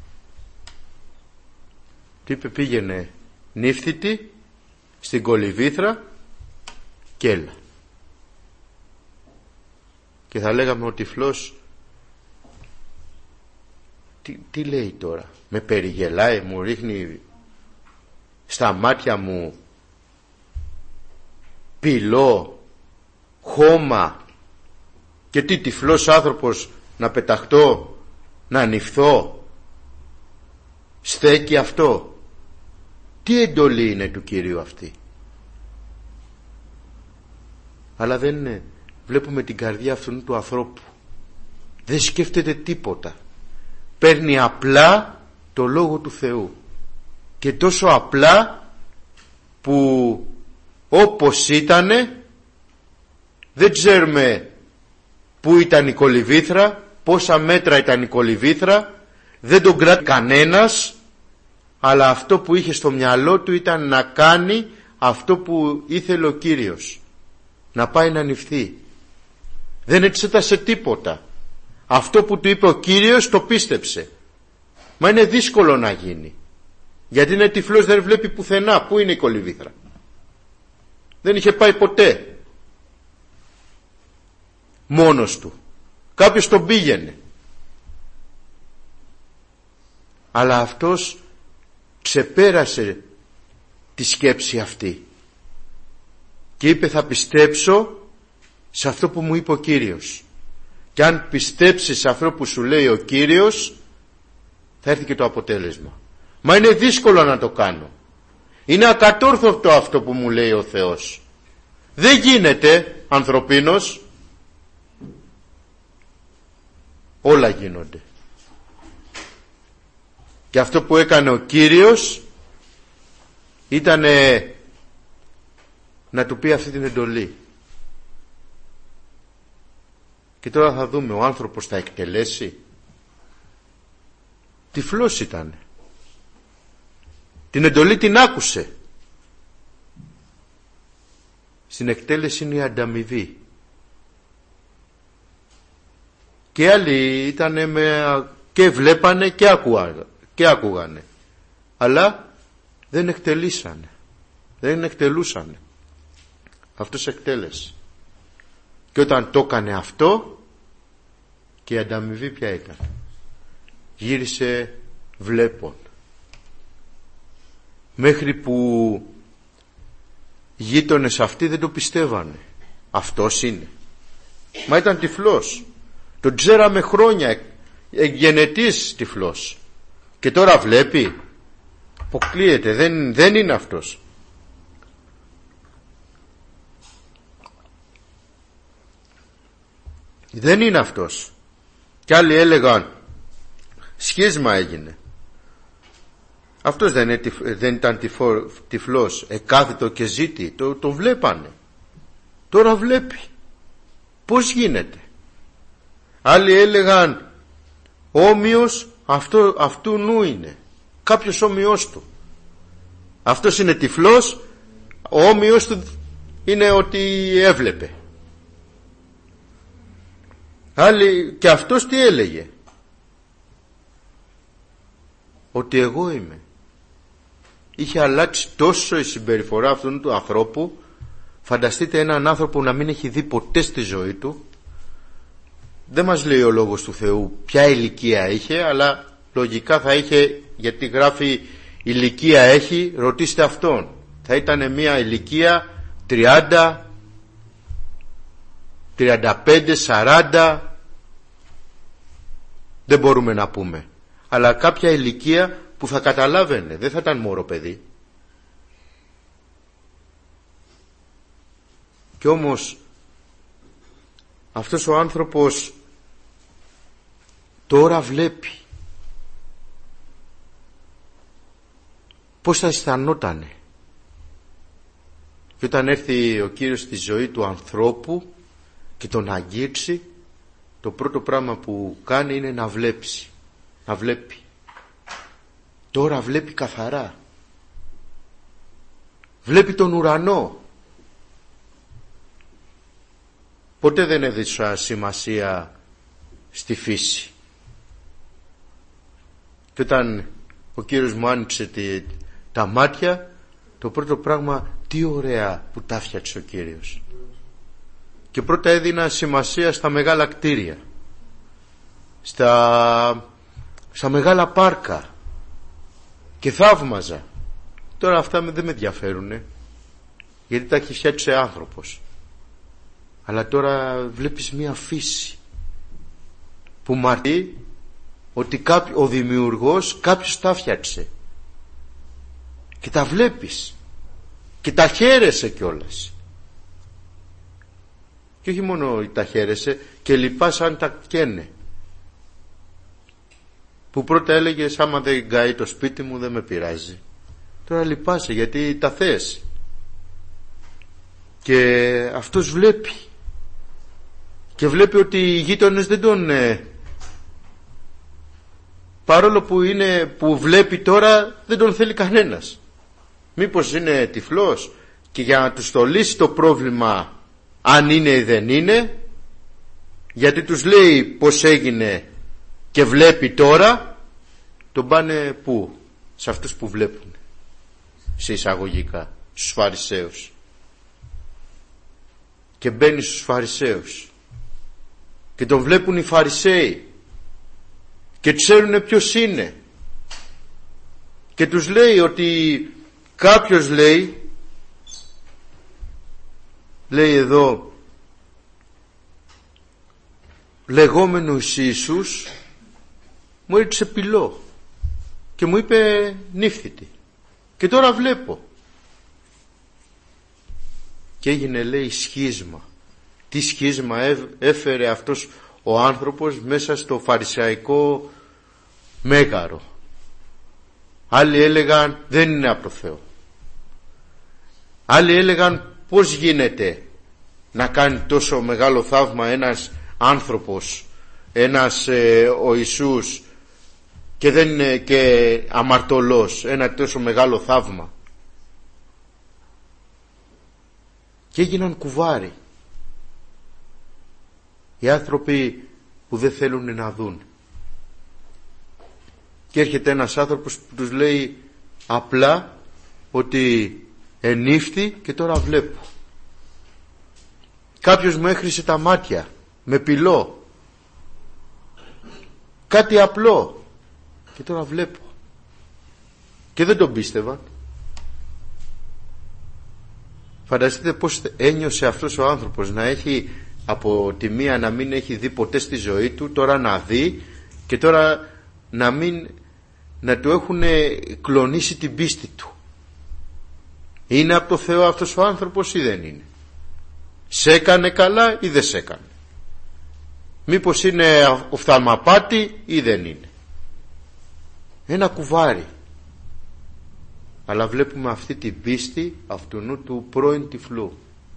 Του είπε πήγαινε νύφθητη στην κολυβήθρα και έλα. Και θα λέγαμε ο τυφλός τι λέει τώρα? Με περιγελάει, μου ρίχνει στα μάτια μου πυλό, χώμα και τι τυφλός άνθρωπος να πεταχτώ, να ανοιχθώ? Στέκει αυτό? Τι εντολή είναι του Κυρίου αυτή? Αλλά δεν είναι. Βλέπουμε την καρδιά αυτού του ανθρώπου. Δεν σκέφτεται τίποτα. Παίρνει απλά το Λόγο του Θεού. Και τόσο απλά που όπως ήτανε, δεν ξέρουμε πού ήταν η κολυβήθρα, πόσα μέτρα ήταν η κολυβήθρα, δεν τον κράτησε κανένας, αλλά αυτό που είχε στο μυαλό του ήταν να κάνει αυτό που ήθελε ο Κύριος, να πάει να νηφθεί. Δεν εξέτασε τίποτα. Αυτό που του είπε ο Κύριος το πίστεψε. Μα είναι δύσκολο να γίνει, γιατί είναι τυφλός, δεν βλέπει πουθενά. Πού είναι η κολυβήθρα? Δεν είχε πάει ποτέ μόνος του. Κάποιος τον πήγαινε. Αλλά αυτός ξεπέρασε τη σκέψη αυτή και είπε θα πιστέψω σε αυτό που μου είπε ο Κύριος. Και αν πιστέψεις σε αυτό που σου λέει ο Κύριος, θα έρθει και το αποτέλεσμα. Μα είναι δύσκολο να το κάνω. Είναι ακατόρθωτο αυτό που μου λέει ο Θεός. Δεν γίνεται ανθρωπίνος. Όλα γίνονται. Και αυτό που έκανε ο Κύριος ήταν να του πει αυτή την εντολή. Και τώρα θα δούμε, ο άνθρωπος θα εκτελέσει? Τυφλός ήταν. Την εντολή την άκουσε. Στην εκτέλεση είναι η ανταμοιβή. Και άλλοι ήταν και βλέπανε και άκουγανε. Αλλά δεν εκτελήσανε. Δεν εκτελούσανε. Αυτός εκτέλεσε. Και όταν το έκανε αυτό, και η ανταμοιβή ποια ήταν? Γύρισε βλέπων. Μέχρι που γείτονες αυτοί δεν το πιστεύανε. Αυτός είναι. Μα ήταν τυφλός. Τον ξέραμε χρόνια. Γενετής τυφλός. Και τώρα βλέπει. Αποκλείεται. Δεν είναι αυτός. Δεν είναι αυτός. Κι άλλοι έλεγαν σχίσμα έγινε. Αυτός δεν ήταν τυφλός, εκάθιτο και ζήτη. Το βλέπανε. Τώρα βλέπει. Πώς γίνεται? Άλλοι έλεγαν όμοιος αυτού νου είναι. Κάποιος όμοιος του. Αυτός είναι τυφλός, ο όμοιος του είναι ότι έβλεπε. Άλλοι, και αυτός τι έλεγε? Ότι εγώ είμαι. Είχε αλλάξει τόσο η συμπεριφορά αυτού του ανθρώπου. Φανταστείτε έναν άνθρωπο να μην έχει δει ποτέ στη ζωή του. Δεν μας λέει ο Λόγος του Θεού ποια ηλικία είχε, αλλά λογικά θα είχε, γιατί γράφει ηλικία έχει, ρωτήστε αυτόν. Θα ήταν μια ηλικία 30, 35, 40, δεν μπορούμε να πούμε. Αλλά κάποια ηλικία που θα καταλάβαινε, δεν θα ήταν μωρό παιδί. Και όμως αυτός ο άνθρωπος τώρα βλέπει. Πώς θα αισθανότανε? Και όταν έρθει ο Κύριος στη ζωή του ανθρώπου και τον αγγίξει, το πρώτο πράγμα που κάνει είναι να βλέψει. Να βλέπει. Τώρα βλέπει καθαρά. Βλέπει τον ουρανό. Ποτέ δεν έδωσα σημασία στη φύση. Και όταν ο Κύριος μου άνοιξε τα μάτια, το πρώτο πράγμα, τι ωραία που τα φτιάξε ο Κύριος. Και πρώτα έδινα σημασία στα μεγάλα κτίρια, στα μεγάλα πάρκα, και θαύμαζα. Τώρα αυτά δεν με ενδιαφέρουνε, γιατί τα έχει φτιάξει άνθρωπος. Αλλά τώρα βλέπεις μία φύση που μαρτεί ότι ο δημιουργός κάποιος τα φτιάξε, και τα βλέπεις και τα χαίρεσαι κιόλας. Και όχι μόνο τα χαίρεσαι, και λυπάσαι αν τα καίνε. Που πρώτα έλεγες άμα δεν γκάει το σπίτι μου δεν με πειράζει. Τώρα λυπάσαι γιατί τα θες. Και αυτός βλέπει. Και βλέπει ότι οι γείτονες δεν τον... παρόλο που βλέπει τώρα, δεν τον θέλει κανένας. Μήπως είναι τυφλός, και για να τους το λύσει το πρόβλημα, αν είναι ή δεν είναι, γιατί τους λέει πως έγινε και βλέπει τώρα, τον πάνε πού? Σε αυτούς που βλέπουν, σε εισαγωγικά, στους Φαρισαίους. Και μπαίνει στους Φαρισαίους και τον βλέπουν οι Φαρισαίοι και ξέρουν ποιος είναι, και τους λέει ότι κάποιος λέει εδώ, λεγόμενος Ιησούς, μου έριξε πυλό και μου είπε νύφθητη, και τώρα βλέπω. Και έγινε, λέει, σχίσμα. Τι σχίσμα έφερε αυτός ο άνθρωπος μέσα στο φαρισαϊκό μέγαρο. Άλλοι έλεγαν δεν είναι από το Θεό. Άλλοι έλεγαν πώς γίνεται να κάνει τόσο μεγάλο θαύμα ένας άνθρωπος, ο Ιησούς, και δεν είναι και αμαρτωλός, ένα τόσο μεγάλο θαύμα. Και έγιναν κουβάρι οι άνθρωποι που δεν θέλουν να δουν. Και έρχεται ένας άνθρωπος που τους λέει απλά ότι ενύφθη και τώρα βλέπω. Κάποιος μου έχρισε τα μάτια με πυλό, κάτι απλό, και τώρα βλέπω. Και δεν τον πίστευαν. Φανταστείτε πως ένιωσε αυτός ο άνθρωπος, να έχει από τη μία να μην έχει δει ποτέ στη ζωή του, τώρα να δει, και τώρα να του έχουν κλονίσει την πίστη του. Είναι από το Θεό αυτός ο άνθρωπος ή δεν είναι? Σε έκανε καλά ή δεν σε έκανε? Μήπως είναι οφθαλμαπάτη ή δεν είναι? Ένα κουβάρι. Αλλά βλέπουμε αυτή την πίστη αυτού του πρώην τυφλού.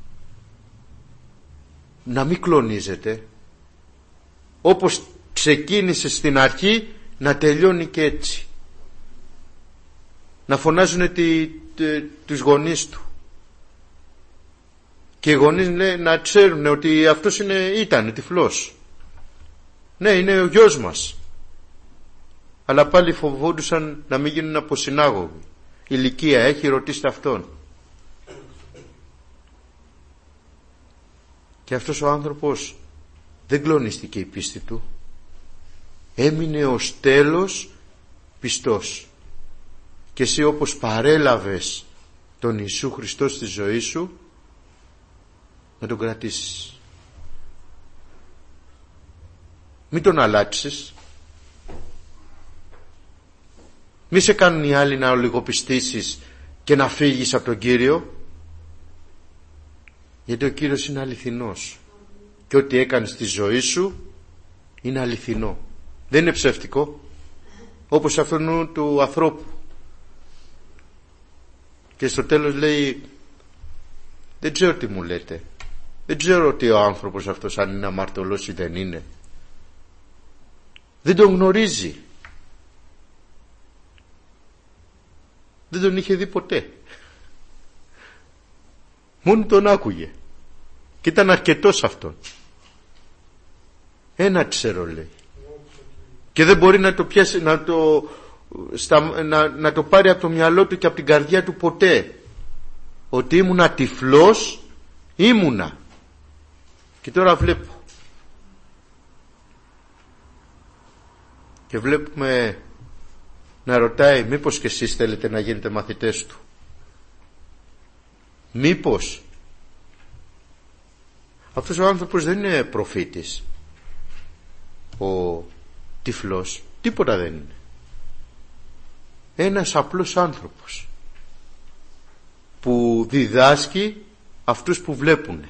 Να μην κλονίζεται. Όπως ξεκίνησε στην αρχή, να τελειώνει και έτσι. Να φωνάζουν τους γονείς του. Και οι γονείς να ξέρουν ότι αυτός ήταν τυφλός. Ναι, είναι ο γιος μας. Αλλά πάλι φοβόντουσαν να μην γίνουν αποσυνάγωγοι. Ηλικία έχει, ρωτήστε αυτόν. Και αυτός ο άνθρωπος δεν κλονίστηκε η πίστη του. Έμεινε ως τέλος πιστός. Και εσύ όπως παρέλαβες τον Ιησού Χριστό στη ζωή σου, να τον κρατήσεις. Μην τον αλλάξεις. Μη σε κάνουν οι άλλοι να ολιγοπιστήσεις και να φύγεις από τον Κύριο. Γιατί ο Κύριος είναι αληθινός και ό,τι έκανε στη ζωή σου είναι αληθινό, δεν είναι ψεύτικο, όπως αυτόν του ανθρώπου. Και στο τέλος λέει, δεν ξέρω τι μου λέτε, δεν ξέρω ότι ο άνθρωπος αυτός αν είναι αμαρτωλός ή δεν είναι, δεν τον γνωρίζει, δεν τον είχε δει ποτέ, μόνο τον άκουγε και ήταν αρκετός αυτόν. Ένα ξέρω, λέει, και δεν μπορεί να το πιάσει, να το πάρει από το μυαλό του και από την καρδιά του ποτέ, ότι ήμουνα τυφλός, ήμουνα, και τώρα βλέπω. Και βλέπουμε να ρωτάει, μήπως και εσείς θέλετε να γίνετε μαθητές του, μήπως. Αυτός ο άνθρωπος δεν είναι προφήτης, ο τυφλός, τίποτα δεν είναι, ένας απλός άνθρωπος που διδάσκει αυτούς που βλέπουν.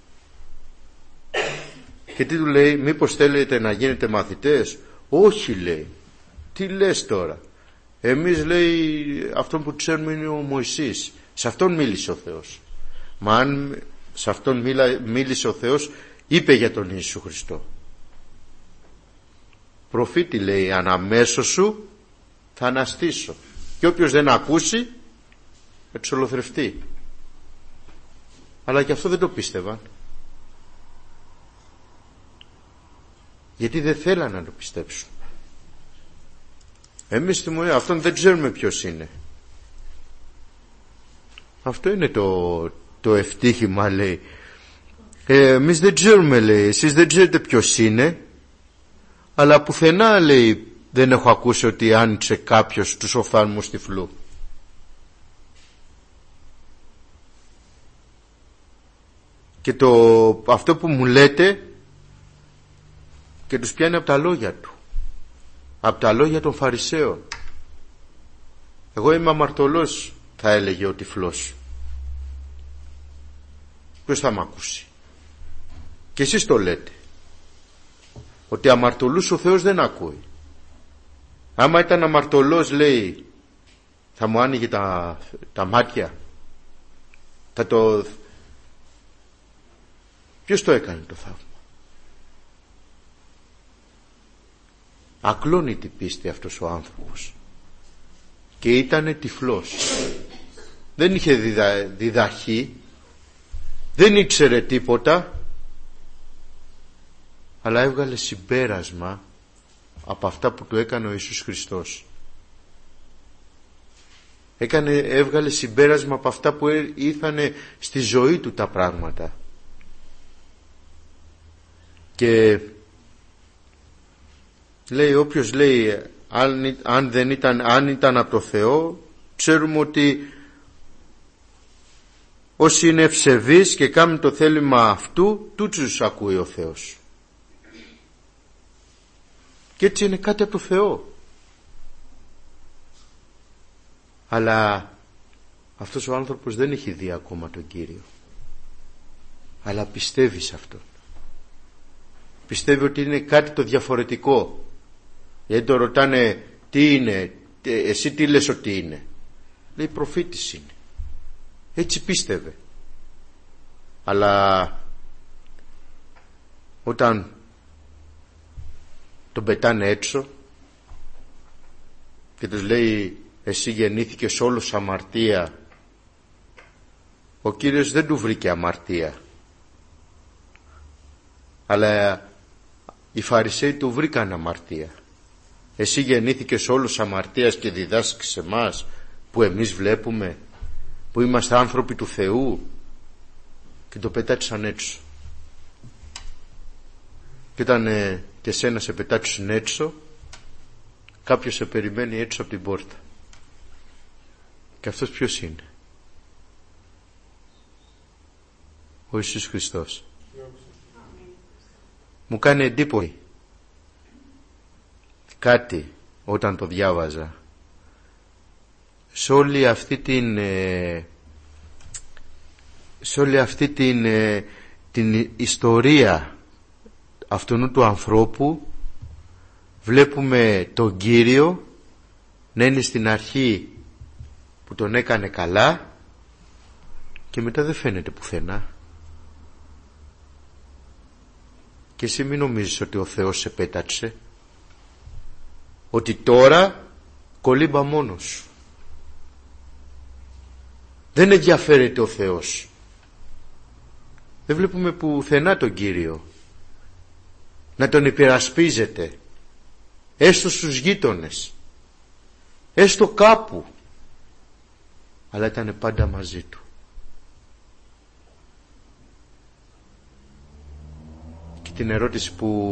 Και τι του λέει, μήπως θέλετε να γίνετε μαθητές? Όχι, λέει, τι λες τώρα, εμείς, λέει, αυτόν που ξέρουμε είναι ο Μωυσής, σε αυτόν μίλησε ο Θεός. Μα αν σε αυτόν μίλησε ο Θεός, είπε για τον Ιησού Χριστό. Προφήτη, λέει, αναμέσως σου θα αναστήσω, και όποιος δεν ακούσει εξολοθρευτεί. Αλλά και αυτό δεν το πίστευαν, γιατί δεν θέλαν να το πιστέψουν. Εμείς θυμούμε, αυτόν δεν ξέρουμε ποιος είναι. Αυτό είναι το ευτύχημα, λέει. Εμείς δεν ξέρουμε, λέει, εσείς δεν ξέρετε ποιος είναι, αλλά πουθενά, λέει, δεν έχω ακούσει ότι άνοιξε κάποιος τους οφθάλμους τυφλού. Και αυτό που μου λέτε, και τους πιάνει από τα λόγια του, από τα λόγια των Φαρισαίων. Εγώ είμαι αμαρτωλός, θα έλεγε ο τυφλός. Ποιος θα μ' ακούσει? Και εσείς το λέτε, ότι αμαρτωλούς ο Θεός δεν ακούει. Άμα ήταν αμαρτωλός, λέει, θα μου άνοιγε τα μάτια, ποιος το έκανε το θαύμα? Ακλώνει την πίστη αυτός ο άνθρωπος, και ήτανε τυφλός, δεν είχε διδαχεί, δεν ήξερε τίποτα, αλλά έβγαλε συμπέρασμα από αυτά που του έκανε ο Ιησούς Χριστός. Έβγαλε συμπέρασμα από αυτά που ήρθανε στη ζωή του τα πράγματα. Και λέει, όποιος λέει αν ήταν από το Θεό, ξέρουμε ότι όσοι είναι ευσεβείς και κάνουν το θέλημα αυτού, τούτους ακούει ο Θεός. Και έτσι είναι κάτι από το Θεό. Αλλά αυτός ο άνθρωπος δεν έχει δει ακόμα τον Κύριο, αλλά πιστεύει σε αυτόν. Πιστεύει ότι είναι κάτι το διαφορετικό. Γιατί το ρωτάνε, τι είναι, εσύ τι λες ότι είναι? Λέει, προφήτης είναι. Έτσι πίστευε. Αλλά όταν τον πετάνε έξω και τους λέει, εσύ γεννήθηκες όλος αμαρτία, ο Κύριος δεν του βρήκε αμαρτία, αλλά οι Φαρισαίοι του βρήκαν αμαρτία. Εσύ γεννήθηκες όλος αμαρτίας και διδάσκεις εμάς που εμείς βλέπουμε, που είμαστε άνθρωποι του Θεού? Και το πετάξαν έξω. Και όταν και σένα σε πετάξουν έξω, κάποιος σε περιμένει έξω από την πόρτα. Και αυτός ποιος είναι? Ο Ιησούς Χριστός. Μου κάνει εντύπωση κάτι όταν το διάβαζα. Σε όλη αυτή σε όλη αυτή την ιστορία αυτού του ανθρώπου βλέπουμε τον Κύριο να είναι στην αρχή που τον έκανε καλά και μετά δεν φαίνεται πουθενά. Και εσύ μην νομίζεις ότι ο Θεός σε πέταξε, ότι τώρα κολύμπα μόνος σου. Δεν ενδιαφέρεται ο Θεός. Δεν βλέπουμε πουθενά τον Κύριο να τον υπερασπίζεται, έστω στους γείτονες, έστω κάπου, αλλά ήταν πάντα μαζί του. Και την ερώτηση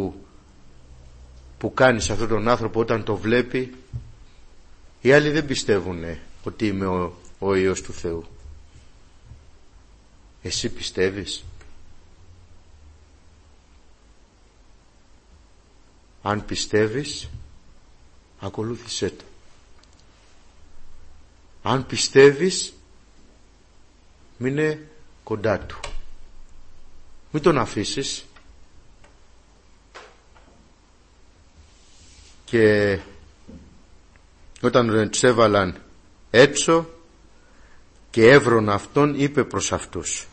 που κάνει σε αυτόν τον άνθρωπο όταν το βλέπει, οι άλλοι δεν πιστεύουν ότι είμαι ο Υιός του Θεού. Εσύ πιστεύεις? Αν πιστεύεις, ακολούθησέ το. Αν πιστεύεις, μείνε κοντά του. Μην τον αφήσεις. Και όταν τους έβαλαν έξω και έβρον αυτόν, είπε προς αυτούς: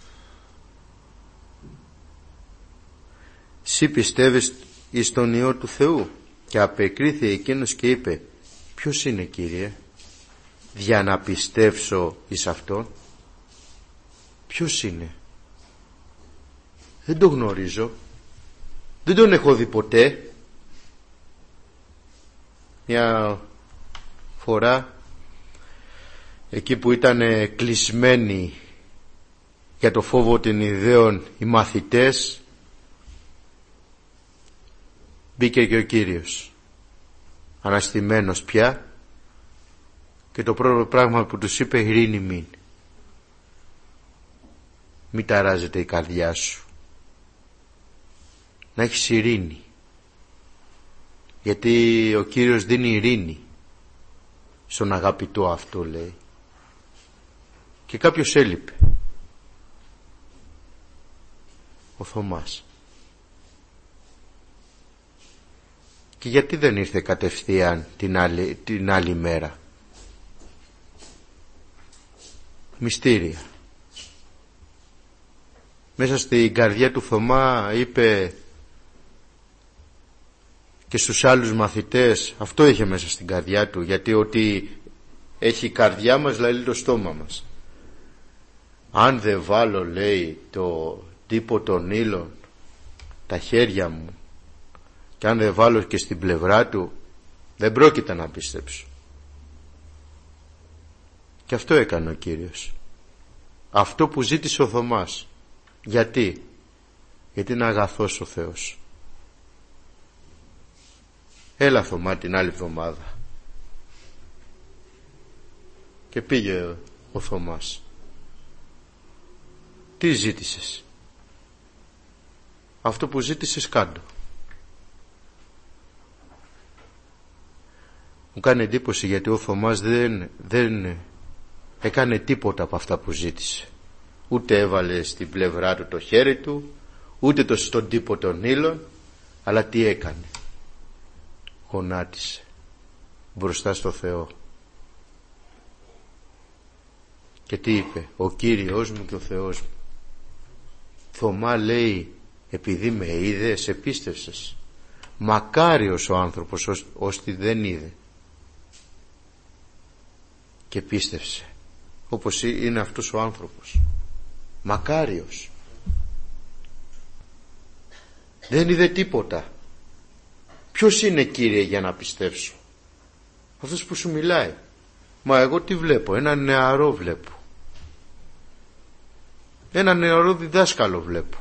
«Συ πιστεύεις εις τον Υιό του Θεού?» Και απεκρίθη εκείνος και είπε: «Ποιος είναι, Κύριε, για να πιστεύσω εις αυτόν?» «Ποιος είναι? Δεν τον γνωρίζω, δεν τον έχω δει ποτέ». Μια φορά, εκεί που ήταν κλεισμένοι για το φόβο των ιδέων οι μαθητές, μπήκε και ο Κύριος, αναστημένος πια, και το πρώτο πράγμα που τους είπε: «Ειρήνη μην. Μην ταράζεται η καρδιά σου. Να έχεις ειρήνη». Γιατί ο Κύριος δίνει ειρήνη στον αγαπητό αυτό, λέει. Και κάποιος έλειπε, ο Θωμάς. Και γιατί δεν ήρθε κατευθείαν την άλλη μέρα? Μυστήρια. Μέσα στην καρδιά του Θωμά είπε και στους άλλους μαθητές, αυτό είχε μέσα στην καρδιά του, γιατί ότι έχει η καρδιά μας λέει το στόμα μας. Αν δεν βάλω, λέει, το τύπο των ήλων τα χέρια μου, και αν δεν βάλω και στην πλευρά του, δεν πρόκειται να πιστέψω. Και αυτό έκανε ο Κύριος. Αυτό που ζήτησε ο Θωμάς. Γιατί? Γιατί είναι αγαθός ο Θεός. Έλα, Θωμά, την άλλη εβδομάδα. Και πήγε ο Θωμάς. Τι ζήτησες? Αυτό που ζήτησες κάντο. Μου κάνει εντύπωση γιατί ο Θωμάς δεν έκανε τίποτα από αυτά που ζήτησε. Ούτε έβαλε στην πλευρά του το χέρι του, ούτε στον τύπο των ήλων, αλλά τι έκανε? Γονάτισε μπροστά στο Θεό. Και τι είπε? Ο Κύριος μου και ο Θεός μου. Θωμά, λέει, επειδή με είδες, επίστευσες. Μακάριος ο άνθρωπος ώστε δεν είδε και πίστευσε, όπως είναι αυτός ο άνθρωπος. Μακάριος. Δεν είδε τίποτα. Ποιος είναι, Κύριε, για να πιστέψω? Αυτός που σου μιλάει. Μα εγώ τι βλέπω? Ένα νεαρό βλέπω. Ένα νεαρό διδάσκαλο βλέπω.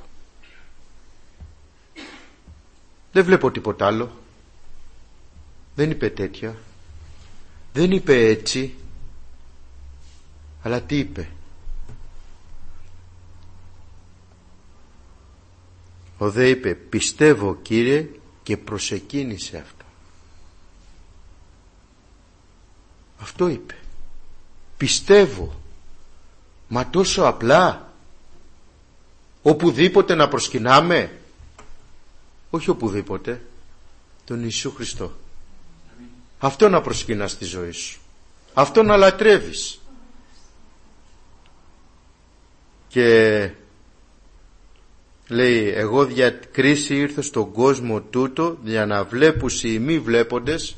Δεν βλέπω τίποτα άλλο. Δεν είπε τέτοια. Δεν είπε έτσι. Αλλά τι είπε? Ο δε είπε: πιστεύω, Κύριε, και προσεκίνησε αυτό. Αυτό είπε. Πιστεύω. Μα τόσο απλά? Οπουδήποτε να προσκυνάμε? Όχι οπουδήποτε, τον Ιησού Χριστό. Αυτό να προσκυνάς στη ζωή σου, αυτό να λατρεύεις. Και λέει, εγώ δια κρίση ήρθα στον κόσμο τούτο, για να βλέπουσι οι μη βλέποντες,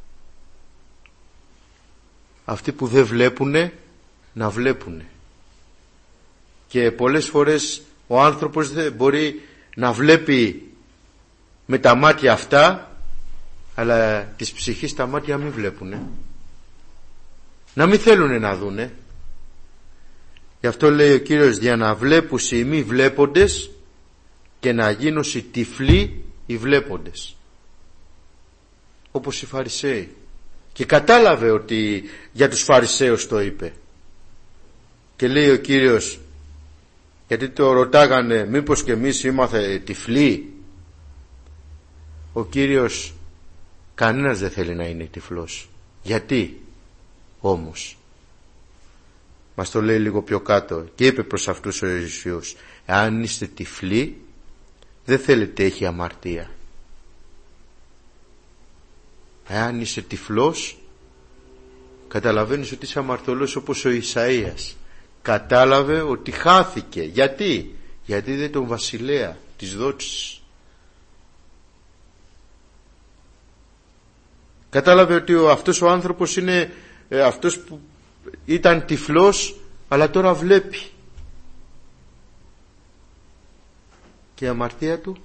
αυτοί που δεν βλέπουνε να βλέπουνε. Και πολλές φορές ο άνθρωπος δεν μπορεί να βλέπει με τα μάτια αυτά, αλλά της ψυχής τα μάτια μην βλέπουνε, να μην θέλουνε να δούνε. Γι' αυτό λέει ο Κύριος, για να βλέπουσι οι μη βλέποντες και να γίνουσι τυφλοί οι βλέποντες, όπως οι Φαρισαίοι. Και κατάλαβε ότι για τους Φαρισαίους το είπε. Και λέει ο Κύριος, γιατί το ρωτάγανε, μήπως και εμείς είμαστε τυφλοί? Ο Κύριος, κανένας δεν θέλει να είναι τυφλός. Γιατί όμως? Μας το λέει λίγο πιο κάτω. Και είπε προς αυτούς ο Ιησούς, εάν είστε τυφλοί, δεν θέλετε έχει αμαρτία. Εάν είσαι τυφλός, καταλαβαίνεις ότι είσαι αμαρτωλός, όπως ο Ισαΐας. Κατάλαβε ότι χάθηκε. Γιατί? Γιατί είδε τον βασιλέα της δόξης. Κατάλαβε ότι αυτός ο άνθρωπος είναι αυτός που ήταν τυφλός, αλλά τώρα βλέπει. Και η αμαρτία του,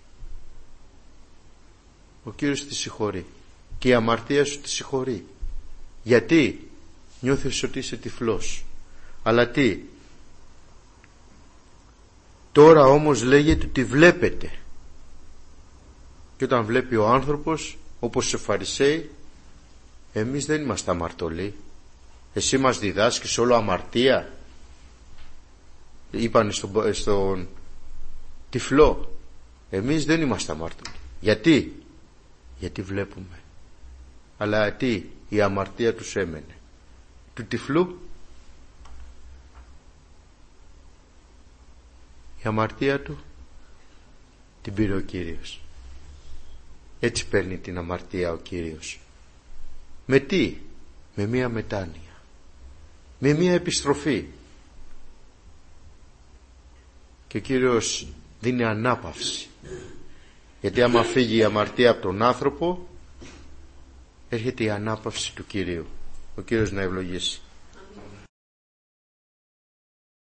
ο Κύριος τη συγχωρεί. Και η αμαρτία σου τη συγχωρεί. Γιατί? Νιώθεις ότι είσαι τυφλός. Αλλά τι? Τώρα όμως λέγεται ότι βλέπετε. Και όταν βλέπει ο άνθρωπος, όπως οι Φαρισαίοι, εμείς δεν είμαστε αμαρτωλοί. Εσύ μας διδάσκεις όλο αμαρτία? Είπανε στον τυφλό. Εμείς δεν είμαστε αμαρτωλοί. Γιατί? Γιατί βλέπουμε. Αλλά τι? Η αμαρτία τους έμενε. Του τυφλού, η αμαρτία του την πήρε ο Κύριος. Έτσι παίρνει την αμαρτία ο Κύριος. Με τι? Με μία μετάνοια, με μία επιστροφή. Και ο Κύριος δίνει ανάπαυση. Γιατί άμα φύγει η αμαρτία από τον άνθρωπο, έρχεται η ανάπαυση του Κυρίου. Ο Κύριος να ευλογήσει.